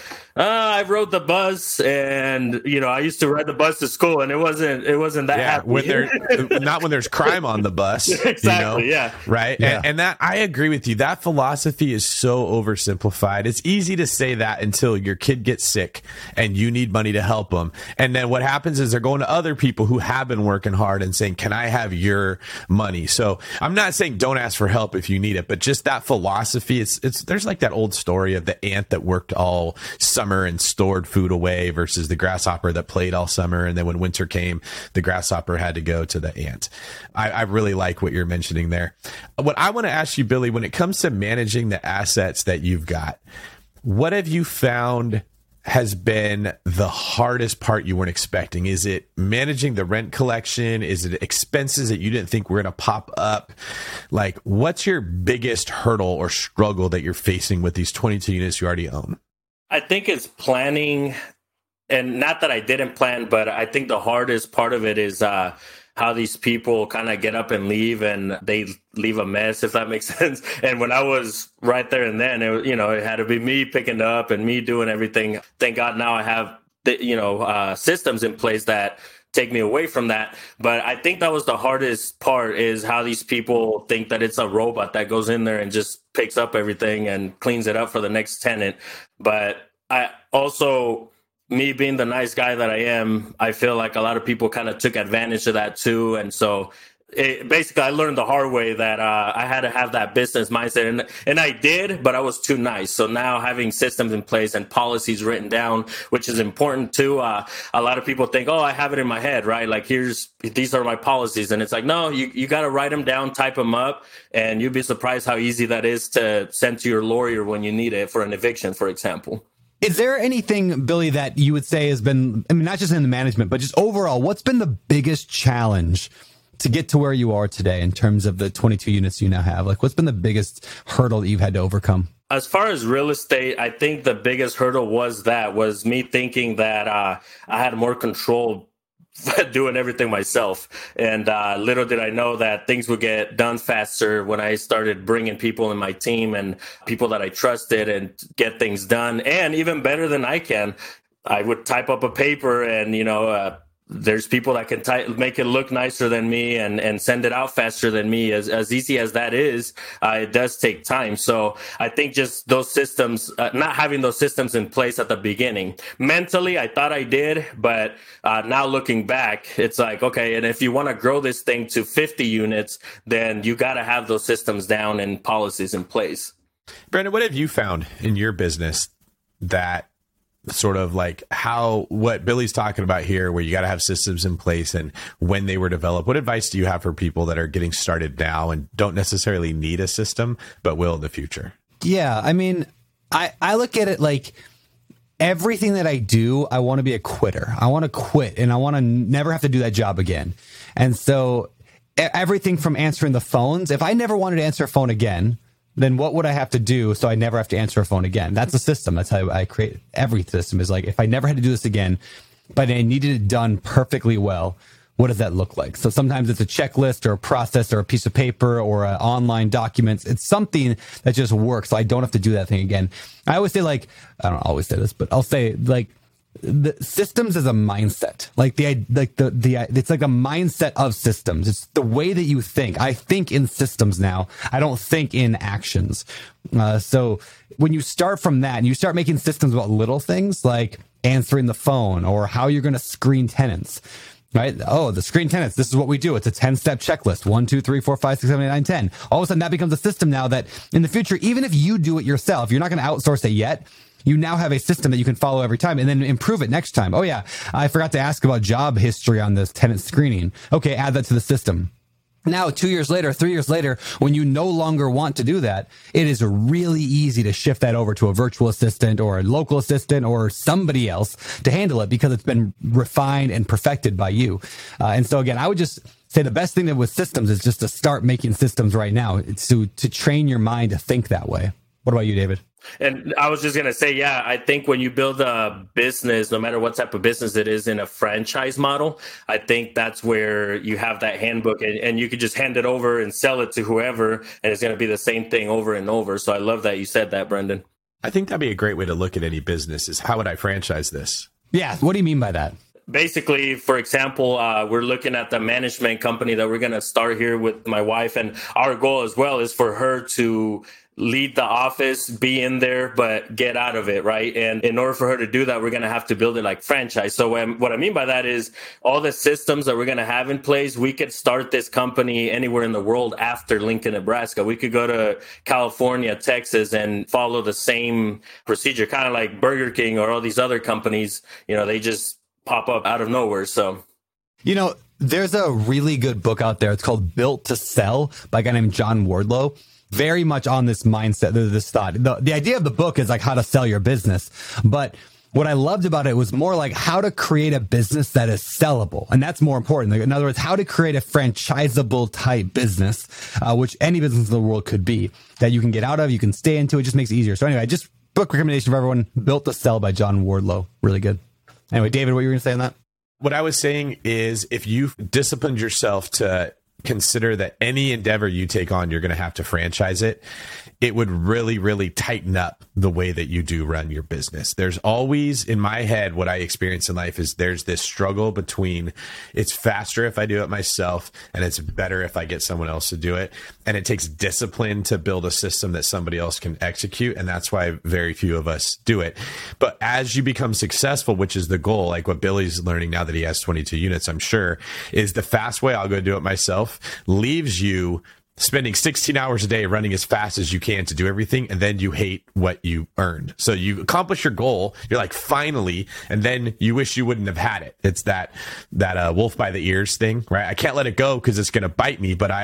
I rode the bus, and I used to ride the bus to school, and it wasn't that happy. Not when there's crime on the bus. Exactly. Yeah. Right. Yeah. And that I agree with you. That philosophy is so oversimplified. It's easy to say that that until your kid gets sick and you need money to help them. And then what happens is they're going to other people who have been working hard and saying, can I have your money? So I'm not saying don't ask for help if you need it, but just that philosophy, there's like that old story of the ant that worked all summer and stored food away versus the grasshopper that played all summer. And then when winter came, the grasshopper had to go to the ant. I really like what you're mentioning there. What I want to ask you, Billy, when it comes to managing the assets that you've got, what have you found has been the hardest part you weren't expecting? Is it managing the rent collection? Is it expenses that you didn't think were going to pop up? Like, what's your biggest hurdle or struggle that you're facing with these 22 units you already own? I think it's planning, and not that I didn't plan, but I think the hardest part of it is how these people kind of get up and leave, and they leave a mess, if that makes sense. And when I was right there and then, it had to be me picking up and me doing everything. Thank God now I have, systems in place that take me away from that. But I think that was the hardest part, is how these people think that it's a robot that goes in there and just picks up everything and cleans it up for the next tenant. But I also, me being the nice guy that I am, I feel like a lot of people kind of took advantage of that too. And so basically I learned the hard way that I had to have that business mindset, and I did, but I was too nice. So now having systems in place and policies written down, which is important too. A lot of people think, oh, I have it in my head, right? Like, these are my policies. And it's like, no, you got to write them down, type them up, and you'd be surprised how easy that is to send to your lawyer when you need it for an eviction, for example. Is there anything, Billy, that you would say has been, I mean, not just in the management, but just overall, what's been the biggest challenge to get to where you are today in terms of the 22 units you now have? Like, what's been the biggest hurdle that you've had to overcome? As far as real estate, I think the biggest hurdle was me thinking that I had more control doing everything myself. And little did I know that things would get done faster when I started bringing people in my team and people that I trusted and get things done. And even better than I can, I would type up a paper and, there's people that can make it look nicer than me and send it out faster than me. As easy as that is, it does take time. So I think just those systems, not having those systems in place at the beginning. Mentally, I thought I did, but now looking back, it's like, okay, and if you want to grow this thing to 50 units, then you got to have those systems down and policies in place. Brandon, what have you found in your business that sort of like what Billy's talking about here, where you got to have systems in place and when they were developed? What advice do you have for people that are getting started now and don't necessarily need a system, but will in the future? Yeah. I mean, I look at it like everything that I do, I want to be a quitter. I want to quit and I want to never have to do that job again. And so everything from answering the phones, if I never wanted to answer a phone again, then what would I have to do so I never have to answer a phone again? That's a system. That's how I create every system, is like, if I never had to do this again, but I needed it done perfectly well, what does that look like? So sometimes it's a checklist or a process or a piece of paper or online documents. It's something that just works, so I don't have to do that thing again. I always say, like, I don't always say this, but I'll say, like, the systems is a mindset. It's like a mindset of systems. It's the way that you think. I think in systems now. I don't think in actions. So when you start from that and you start making systems about little things like answering the phone or how you're going to screen tenants, right? Oh, the screen tenants, this is what we do. It's a 10-step checklist. 1, 2, 3, 4, 5, 6, 7, 8, 9, 10. All of a sudden that becomes a system now that in the future, even if you do it yourself, you're not going to outsource it yet. You now have a system that you can follow every time and then improve it next time. Oh yeah, I forgot to ask about job history on this tenant screening. Okay, add that to the system. Now, 2 years later, 3 years later, when you no longer want to do that, it is really easy to shift that over to a virtual assistant or a local assistant or somebody else to handle it because it's been refined and perfected by you. And so again, I would just say the best thing that with systems is just to start making systems right now. It's to train your mind to think that way. What about you, David? And I was just going to say, yeah, I think when you build a business, no matter what type of business it is in a franchise model, I think that's where you have that handbook and you could just hand it over and sell it to whoever. And it's going to be the same thing over and over. So I love that you said that, Brendan. I think that'd be a great way to look at any business is, how would I franchise this? Yeah. What do you mean by that? basically, for example, we're looking at the management company that we're going to start here with my wife. And our goal as well is for her to lead the office, be in there, but get out of it, right? And in order for her to do that, we're going to have to build it like franchise. So what I mean by that is all the systems that we're going to have in place, we could start this company anywhere in the world after Lincoln, Nebraska. We could go to California, Texas, and follow the same procedure, kind of like Burger King or all these other companies. They just pop up out of nowhere. So, there's a really good book out there. It's called Built to Sell by a guy named John Wardlow. Very much on this mindset, this thought. The idea of the book is like how to sell your business. But what I loved about it was more like how to create a business that is sellable. And that's more important. Like, in other words, how to create a franchisable type business, which any business in the world could be, that you can get out of, you can stay into. It just makes it easier. So anyway, just book recommendation for everyone, Built to Sell by John Wardlow. Really good. Anyway, David, what you were going to say on that? What I was saying is if you've disciplined yourself to consider that any endeavor you take on, you're going to have to franchise it, it would really, really tighten up the way that you do run your business. There's always, in my head, what I experience in life is there's this struggle between it's faster if I do it myself and it's better if I get someone else to do it. And it takes discipline to build a system that somebody else can execute. And that's why very few of us do it. But as you become successful, which is the goal, like what Billy's learning now that he has 22 units, I'm sure, is the fast way, I'll go do it myself, leaves you spending 16 hours a day running as fast as you can to do everything, and then you hate what you earned. So you accomplish your goal, you're like, finally, and then you wish you wouldn't have had it. It's that wolf by the ears thing, right? I can't let it go because it's going to bite me, but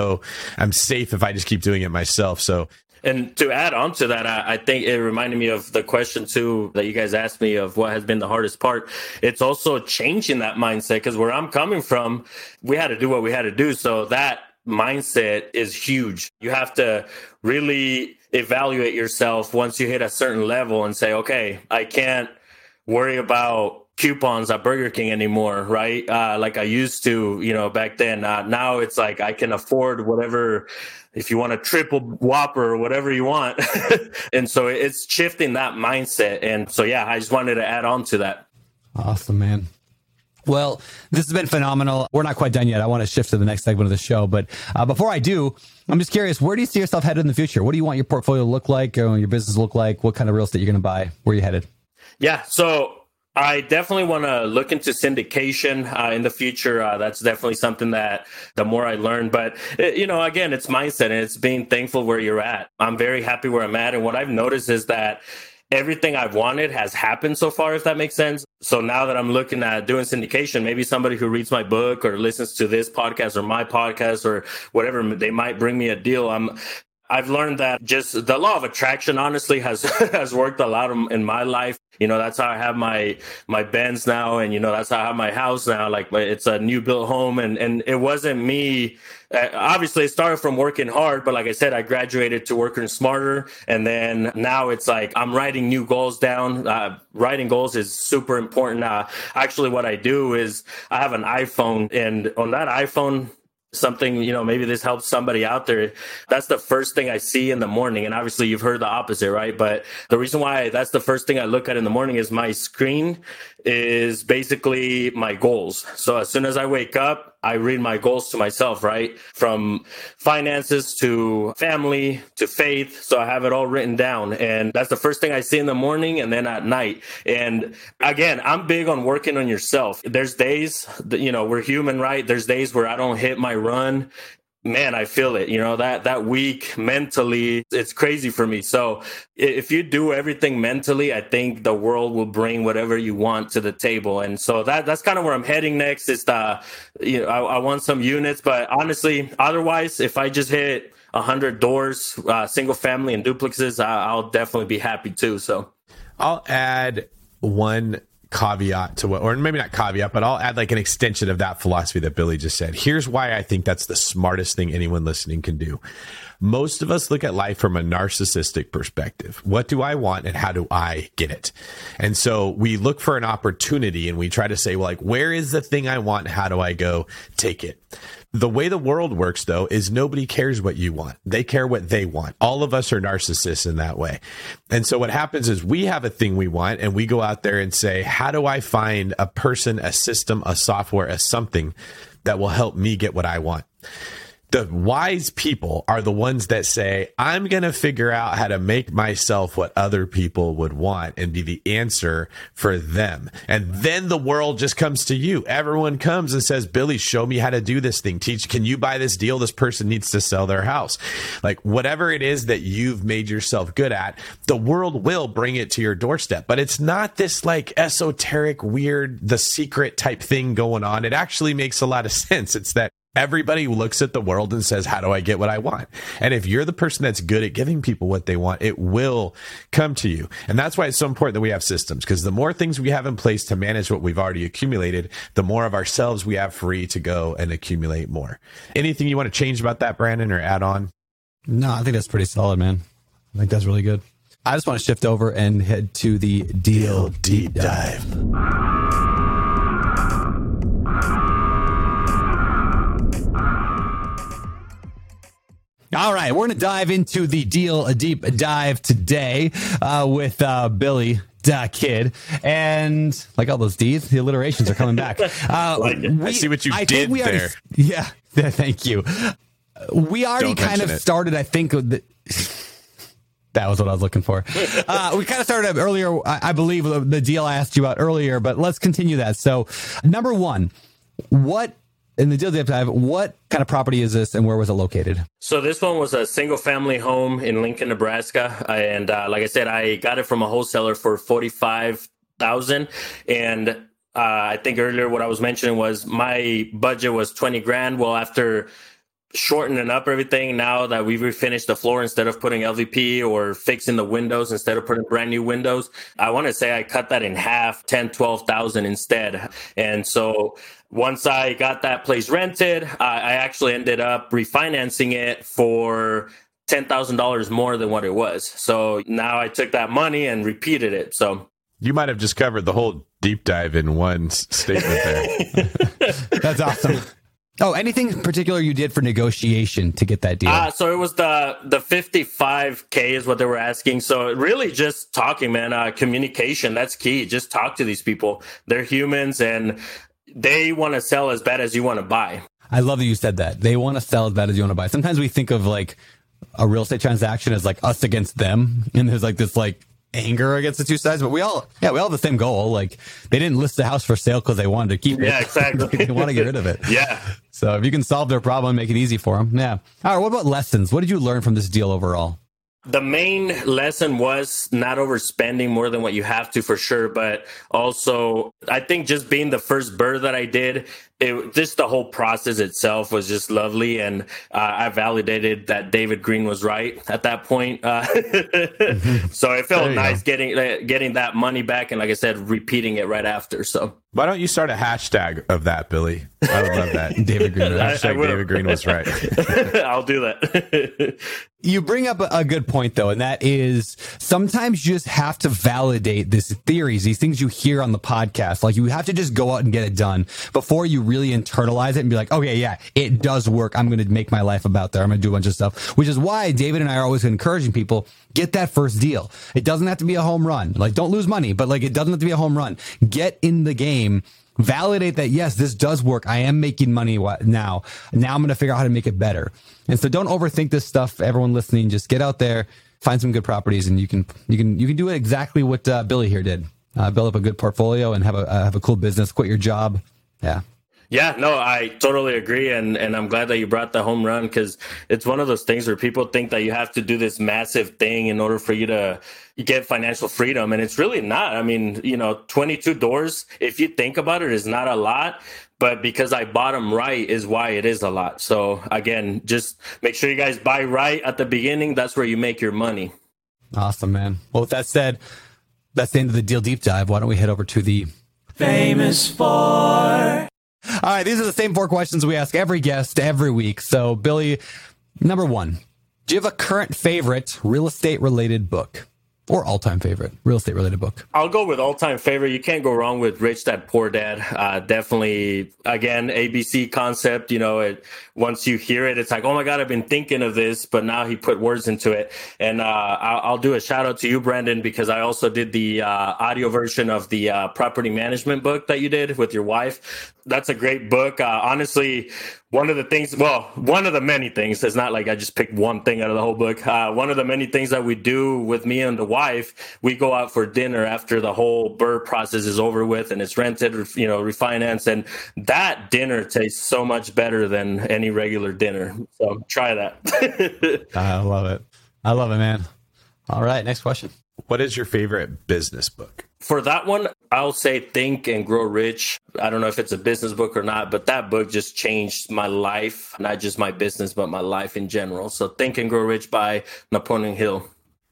I'm safe if I just keep doing it myself. So, and to add on to that, I think it reminded me of the question too that you guys asked me of what has been the hardest part. It's also changing that mindset, because where I'm coming from, we had to do what we had to do. So that mindset is huge. You have to really evaluate yourself once you hit a certain level and say, okay, I can't worry about coupons at Burger King anymore, right? Like I used to, back then. Now it's like I can afford whatever, if you want a triple Whopper or whatever you want. And so it's shifting that mindset. And so, yeah, I just wanted to add on to that. Awesome, man. Well, this has been phenomenal. We're not quite done yet. I want to shift to the next segment of the show. But before I do, I'm just curious, where do you see yourself headed in the future? What do you want your portfolio to look like, or your business to look like? What kind of real estate you're going to buy? Where are you headed? Yeah, so I definitely want to look into syndication in the future. That's definitely something that the more I learn, but again, it's mindset and it's being thankful where you're at. I'm very happy where I'm at. And what I've noticed is that everything I've wanted has happened so far, if that makes sense. So now that I'm looking at doing syndication, maybe somebody who reads my book or listens to this podcast or my podcast or whatever, they might bring me a deal. I've learned that just the law of attraction, honestly, has worked a lot in my life. That's how I have my Benz now. And, that's how I have my house now. Like, it's a new built home. And it wasn't me. Obviously, it started from working hard. But like I said, I graduated to working smarter. And then now it's like I'm writing new goals down. Writing goals is super important. Actually, what I do is I have an iPhone. And on that iPhone, something, maybe this helps somebody out there. That's the first thing I see in the morning. And obviously you've heard the opposite, right? But the reason why that's the first thing I look at in the morning is my screen is basically my goals. So as soon as I wake up, I read my goals to myself, right? From finances to family to faith. So I have it all written down. And that's the first thing I see in the morning and then at night. And again, I'm big on working on yourself. There's days that, we're human, right? There's days where I don't hit my run. Man, I feel it, that week mentally, it's crazy for me. So if you do everything mentally, I think the world will bring whatever you want to the table. And so that's kind of where I'm heading next is I want some units, but honestly, otherwise, if I just hit 100 doors, single family and duplexes, I'll definitely be happy too. So I'll add one caveat to or maybe not caveat, but I'll add like an extension of that philosophy that Billy just said. Here's why I think that's the smartest thing anyone listening can do. most of us look at life from a narcissistic perspective. What do I want and how do I get it? And so we look for an opportunity and we try to say, well, like, where is the thing I want? How do I go take it? The way the world works, though, is nobody cares what you want. They care what they want. All of us are narcissists in that way. And so what happens is we have a thing we want and we go out there and say, how do I find a person, a system, a software, a something that will help me get what I want? The wise people are the ones that say, I'm going to figure out how to make myself what other people would want and be the answer for them. And then the world just comes to you. Everyone comes and says, Billy, show me how to do this thing. Can you buy this deal? This person needs to sell their house. Like whatever it is that you've made yourself good at, the world will bring it to your doorstep. But it's not this like esoteric, weird, The Secret type thing going on. It actually makes a lot of sense. It's that everybody looks at the world and says, how do I get what I want? And if you're the person that's good at giving people what they want, it will come to you. And that's why it's so important that we have systems, because the more things we have in place to manage what we've already accumulated, the more of ourselves we have free to go and accumulate more. Anything you want to change about that, Brandon, or add on? No, I think that's pretty solid, man. I think that's really good. I just want to shift over and head to the Deal Deep Dive. All right, we're going to dive into the Deal Deep Dive today with Billy da Kid. And like all those D's, the alliterations are coming back. I see what you did there. Yeah, thank you. We already kind of started, I think, that was what I was looking for. We kind of started earlier, I believe, the deal I asked you about earlier, but let's continue that. So, number one, in the Deal Deep Dive, what kind of property is this and where was it located? So this one was a single family home in Lincoln, Nebraska. And like I said, I got it from a wholesaler for $45,000. And I think earlier what I was mentioning was my budget was 20 grand. Well, after shortening up everything, now that we've refinished the floor, instead of putting LVP or fixing the windows, instead of putting brand new windows, I want to say I cut that in half, 10, 12,000 instead. And so once I got that place rented, I actually ended up refinancing it for $10,000 more than what it was. So now I took that money and repeated it. So you might have just covered the whole deep dive in one statement there. That's awesome. Oh, anything in particular you did for negotiation to get that deal? So it was the $55K is what they were asking. So really just talking, man, communication, that's key. Just talk to these people. They're humans and they want to sell as bad as you want to buy. I love that you said that. They want to sell as bad as you want to buy. Sometimes we think of like a real estate transaction as like us against them. And there's like this like anger against the two sides, but we all have the same goal. Like they didn't list the house for sale because they wanted to keep it. Yeah, exactly. They want to get rid of it. Yeah. So if you can solve their problem, make it easy for them. Yeah. All right. What about lessons? What did you learn from this deal overall? The main lesson was not overspending more than what you have to, for sure. But also, I think just being the first bird that I did, just the whole process itself was just lovely. And I validated that David Green was right at that point. So it felt nice getting that money back. And like I said, repeating it right after. So why don't you start a hashtag of that, Billy? I would love that. David Green. Hashtag David Green was right. I'll do that. You bring up a good point, though, and that is sometimes you just have to validate these theories, these things you hear on the podcast. Like you have to just go out and get it done before you really internalize it and be like, okay, yeah, it does work. I'm going to make my life about there. I'm going to do a bunch of stuff, which is why David and I are always encouraging people, get that first deal. It doesn't have to be a home run. Like don't lose money, but like it doesn't have to be a home run. Get in the game. Validate that, yes, this does work. I am making money now. Now I'm going to figure out how to make it better. And so don't overthink this stuff. Everyone listening, just get out there, find some good properties, and you can do it exactly what Billy here did. Build up a good portfolio and have a cool business, quit your job. Yeah. Yeah, no, I totally agree. And I'm glad that you brought the home run, because it's one of those things where people think that you have to do this massive thing in order for you to get financial freedom. And it's really not. I mean, 22 doors, if you think about it, is not a lot. But because I bought them right is why it is a lot. So again, just make sure you guys buy right at the beginning. That's where you make your money. Awesome, man. Well, with that said, that's the end of the Deal Deep Dive. Why don't we head over to the Famous Four? All right, these are the same 4 questions we ask every guest every week. So, Billy, number 1, Do you have a current favorite real estate related book or all-time favorite real estate related book? I'll go with all-time favorite. You can't go wrong with Rich Dad Poor Dad. Definitely, again, ABC concept. Once you hear it, it's like, oh my God, I've been thinking of this, but now he put words into it. And I'll do a shout out to you, Brandon, because I also did the audio version of the property management book that you did with your wife. That's a great book. Honestly, one of the many things, it's not like I just picked one thing out of the whole book. One of the many things that we do with me and the wife, we go out for dinner after the whole BRRRR process is over with and it's rented, refinanced. And that dinner tastes so much better than any regular dinner. So try that. I love it. I love it, man. All right. Next question. What is your favorite business book? For that one, I'll say Think and Grow Rich. I don't know if it's a business book or not, but that book just changed my life, not just my business, but my life in general. So Think and Grow Rich by Napoleon Hill.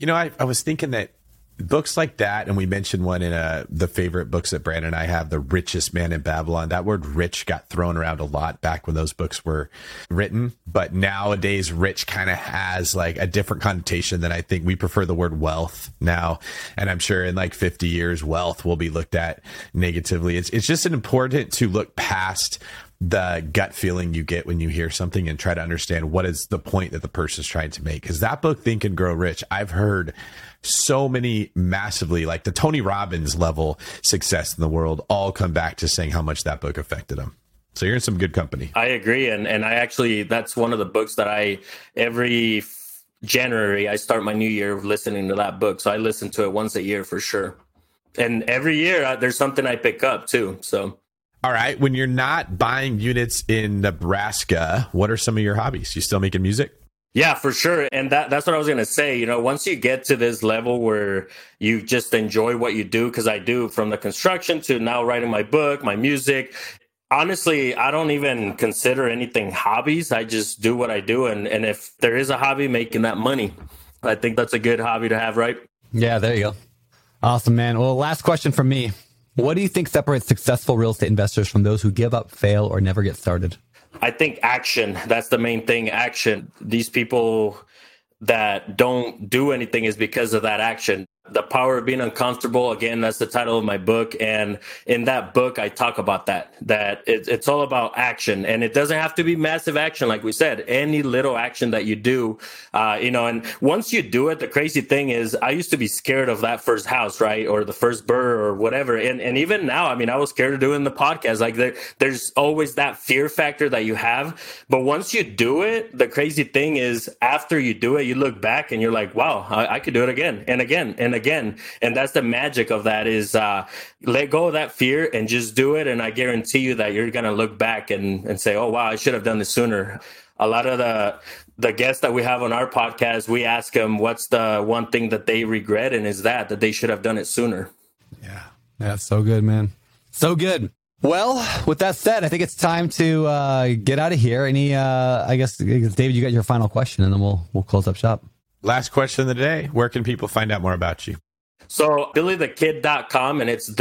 I was thinking that books like that, and we mentioned one in the favorite books that Brandon and I have, The Richest Man in Babylon. That word rich got thrown around a lot back when those books were written. But nowadays, rich kind of has like a different connotation than I think. We prefer the word wealth now. And I'm sure in like 50 years, wealth will be looked at negatively. It's just important to look past the gut feeling you get when you hear something and try to understand what is the point that the person's trying to make. Because that book, Think and Grow Rich, I've heard so many massively, like the Tony Robbins level success in the world, all come back to saying how much that book affected them. So you're in some good company. I agree. And I actually, that's one of the books that every January, I start my new year listening to that book. So I listen to it once a year for sure. And every year there's something I pick up too. So. All right. When you're not buying units in Nebraska, what are some of your hobbies? You still making music? Yeah, for sure. And that's what I was going to say. Once you get to this level where you just enjoy what you do, because I do, from the construction to now writing my book, my music. Honestly, I don't even consider anything hobbies. I just do what I do. And if there is a hobby, making that money, I think that's a good hobby to have, right? Yeah, there you go. Awesome, man. Well, last question from me. What do you think separates successful real estate investors from those who give up, fail, or never get started? I think action. That's the main thing. Action. These people that don't do anything is because of that action. The Power of Being Uncomfortable. Again, that's the title of my book. And in that book, I talk about that it's all about action. And it doesn't have to be massive action. Like we said, any little action that you do, and once you do it, the crazy thing is I used to be scared of that first house, right? Or the first BRRRR or whatever. And even now, I was scared of doing the podcast. Like there's always that fear factor that you have. But once you do it, the crazy thing is after you do it, you look back and you're like, wow, I could do it again and again and again. And that's the magic of that is let go of that fear and just do it. And I guarantee you that you're going to look back and say, oh, wow, I should have done this sooner. A lot of the guests that we have on our podcast, we ask them what's the one thing that they regret. And is that they should have done it sooner. Yeah, that's so good, man. So good. Well, with that said, I think it's time to get out of here. I guess, David, you got your final question and then we'll close up shop. Last question of the day. Where can people find out more about you? So BillyTheKid.com, and it's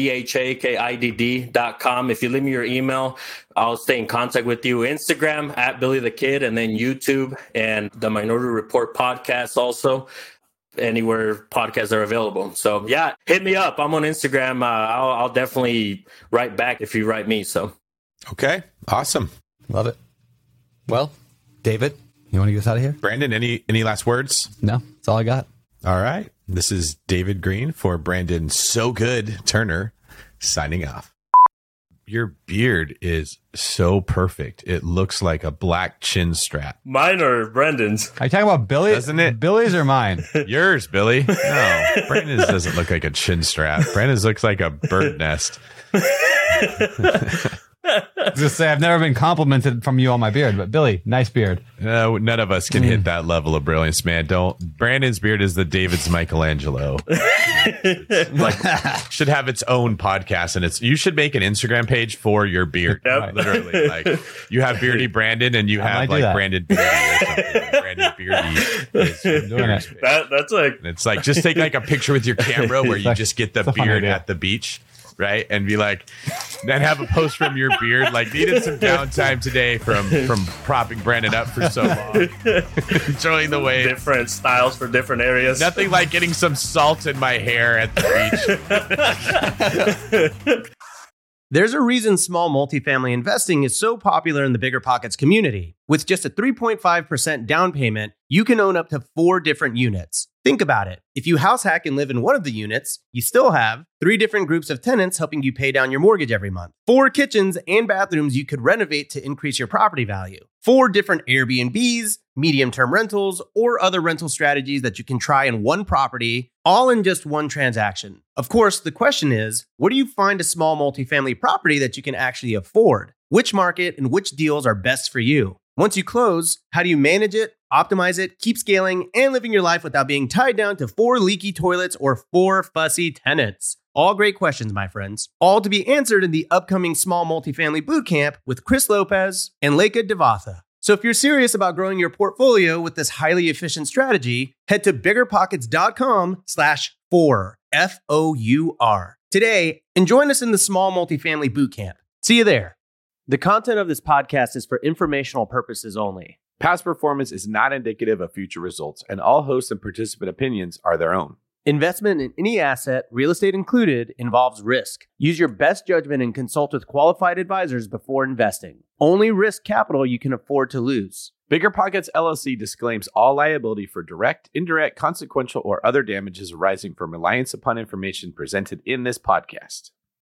DHAKIDD.com. If you leave me your email, I'll stay in contact with you. Instagram at BillyTheKid, and then YouTube and the Minority Report podcast also. Anywhere podcasts are available. So yeah, hit me up. I'm on Instagram. I'll definitely write back if you write me. So. Okay. Awesome. Love it. Well, David, you want to get us out of here? Brandon, any last words? No, that's all I got. All right. This is David Green for Brandon So Good Turner signing off. Your beard is so perfect. It looks like a black chin strap. Mine or Brendan's? Are you talking about Billy? Doesn't it? Billy's or mine? Yours, Billy. No, Brandon's doesn't look like a chin strap. Brandon's looks like a bird nest. Just say I've never been complimented from you on my beard, but Billy, nice beard. No, none of us can hit that level of brilliance, man. Brandon's beard is the David's Michelangelo. Should have its own podcast, and you should make an Instagram page for your beard. Yep. Literally, like you have Beardy Brandon, and you have like Brandon Beardy or something. Brandon Beardy is doing it. That's like it's like just take like a picture with your camera where you just get the beard at the beach. right? And be like, then have a post from your beard, like needed some downtime today from propping Brandon up for so long. Enjoying the wave. Different styles for different areas. Nothing like getting some salt in my hair at the beach. There's a reason small multifamily investing is so popular in the Bigger Pockets community. With just a 3.5% down payment, you can own up to 4 different units. Think about it. If you house hack and live in one of the units, you still have 3 different groups of tenants helping you pay down your mortgage every month, 4 kitchens and bathrooms you could renovate to increase your property value, 4 different Airbnbs, medium-term rentals, or other rental strategies that you can try in one property, all in just one transaction. Of course, the question is, where do you find a small multifamily property that you can actually afford? Which market and which deals are best for you? Once you close, how do you manage it, optimize it, keep scaling, and living your life without being tied down to 4 leaky toilets or 4 fussy tenants? All great questions, my friends. All to be answered in the upcoming Small Multifamily Bootcamp with Chris Lopez and Leica Devatha. So if you're serious about growing your portfolio with this highly efficient strategy, head to biggerpockets.com/4, F-O-U-R, today and join us in the Small Multifamily Bootcamp. See you there. The content of this podcast is for informational purposes only. Past performance is not indicative of future results, and all host and participant opinions are their own. Investment in any asset, real estate included, involves risk. Use your best judgment and consult with qualified advisors before investing. Only risk capital you can afford to lose. Bigger Pockets LLC disclaims all liability for direct, indirect, consequential, or other damages arising from reliance upon information presented in this podcast.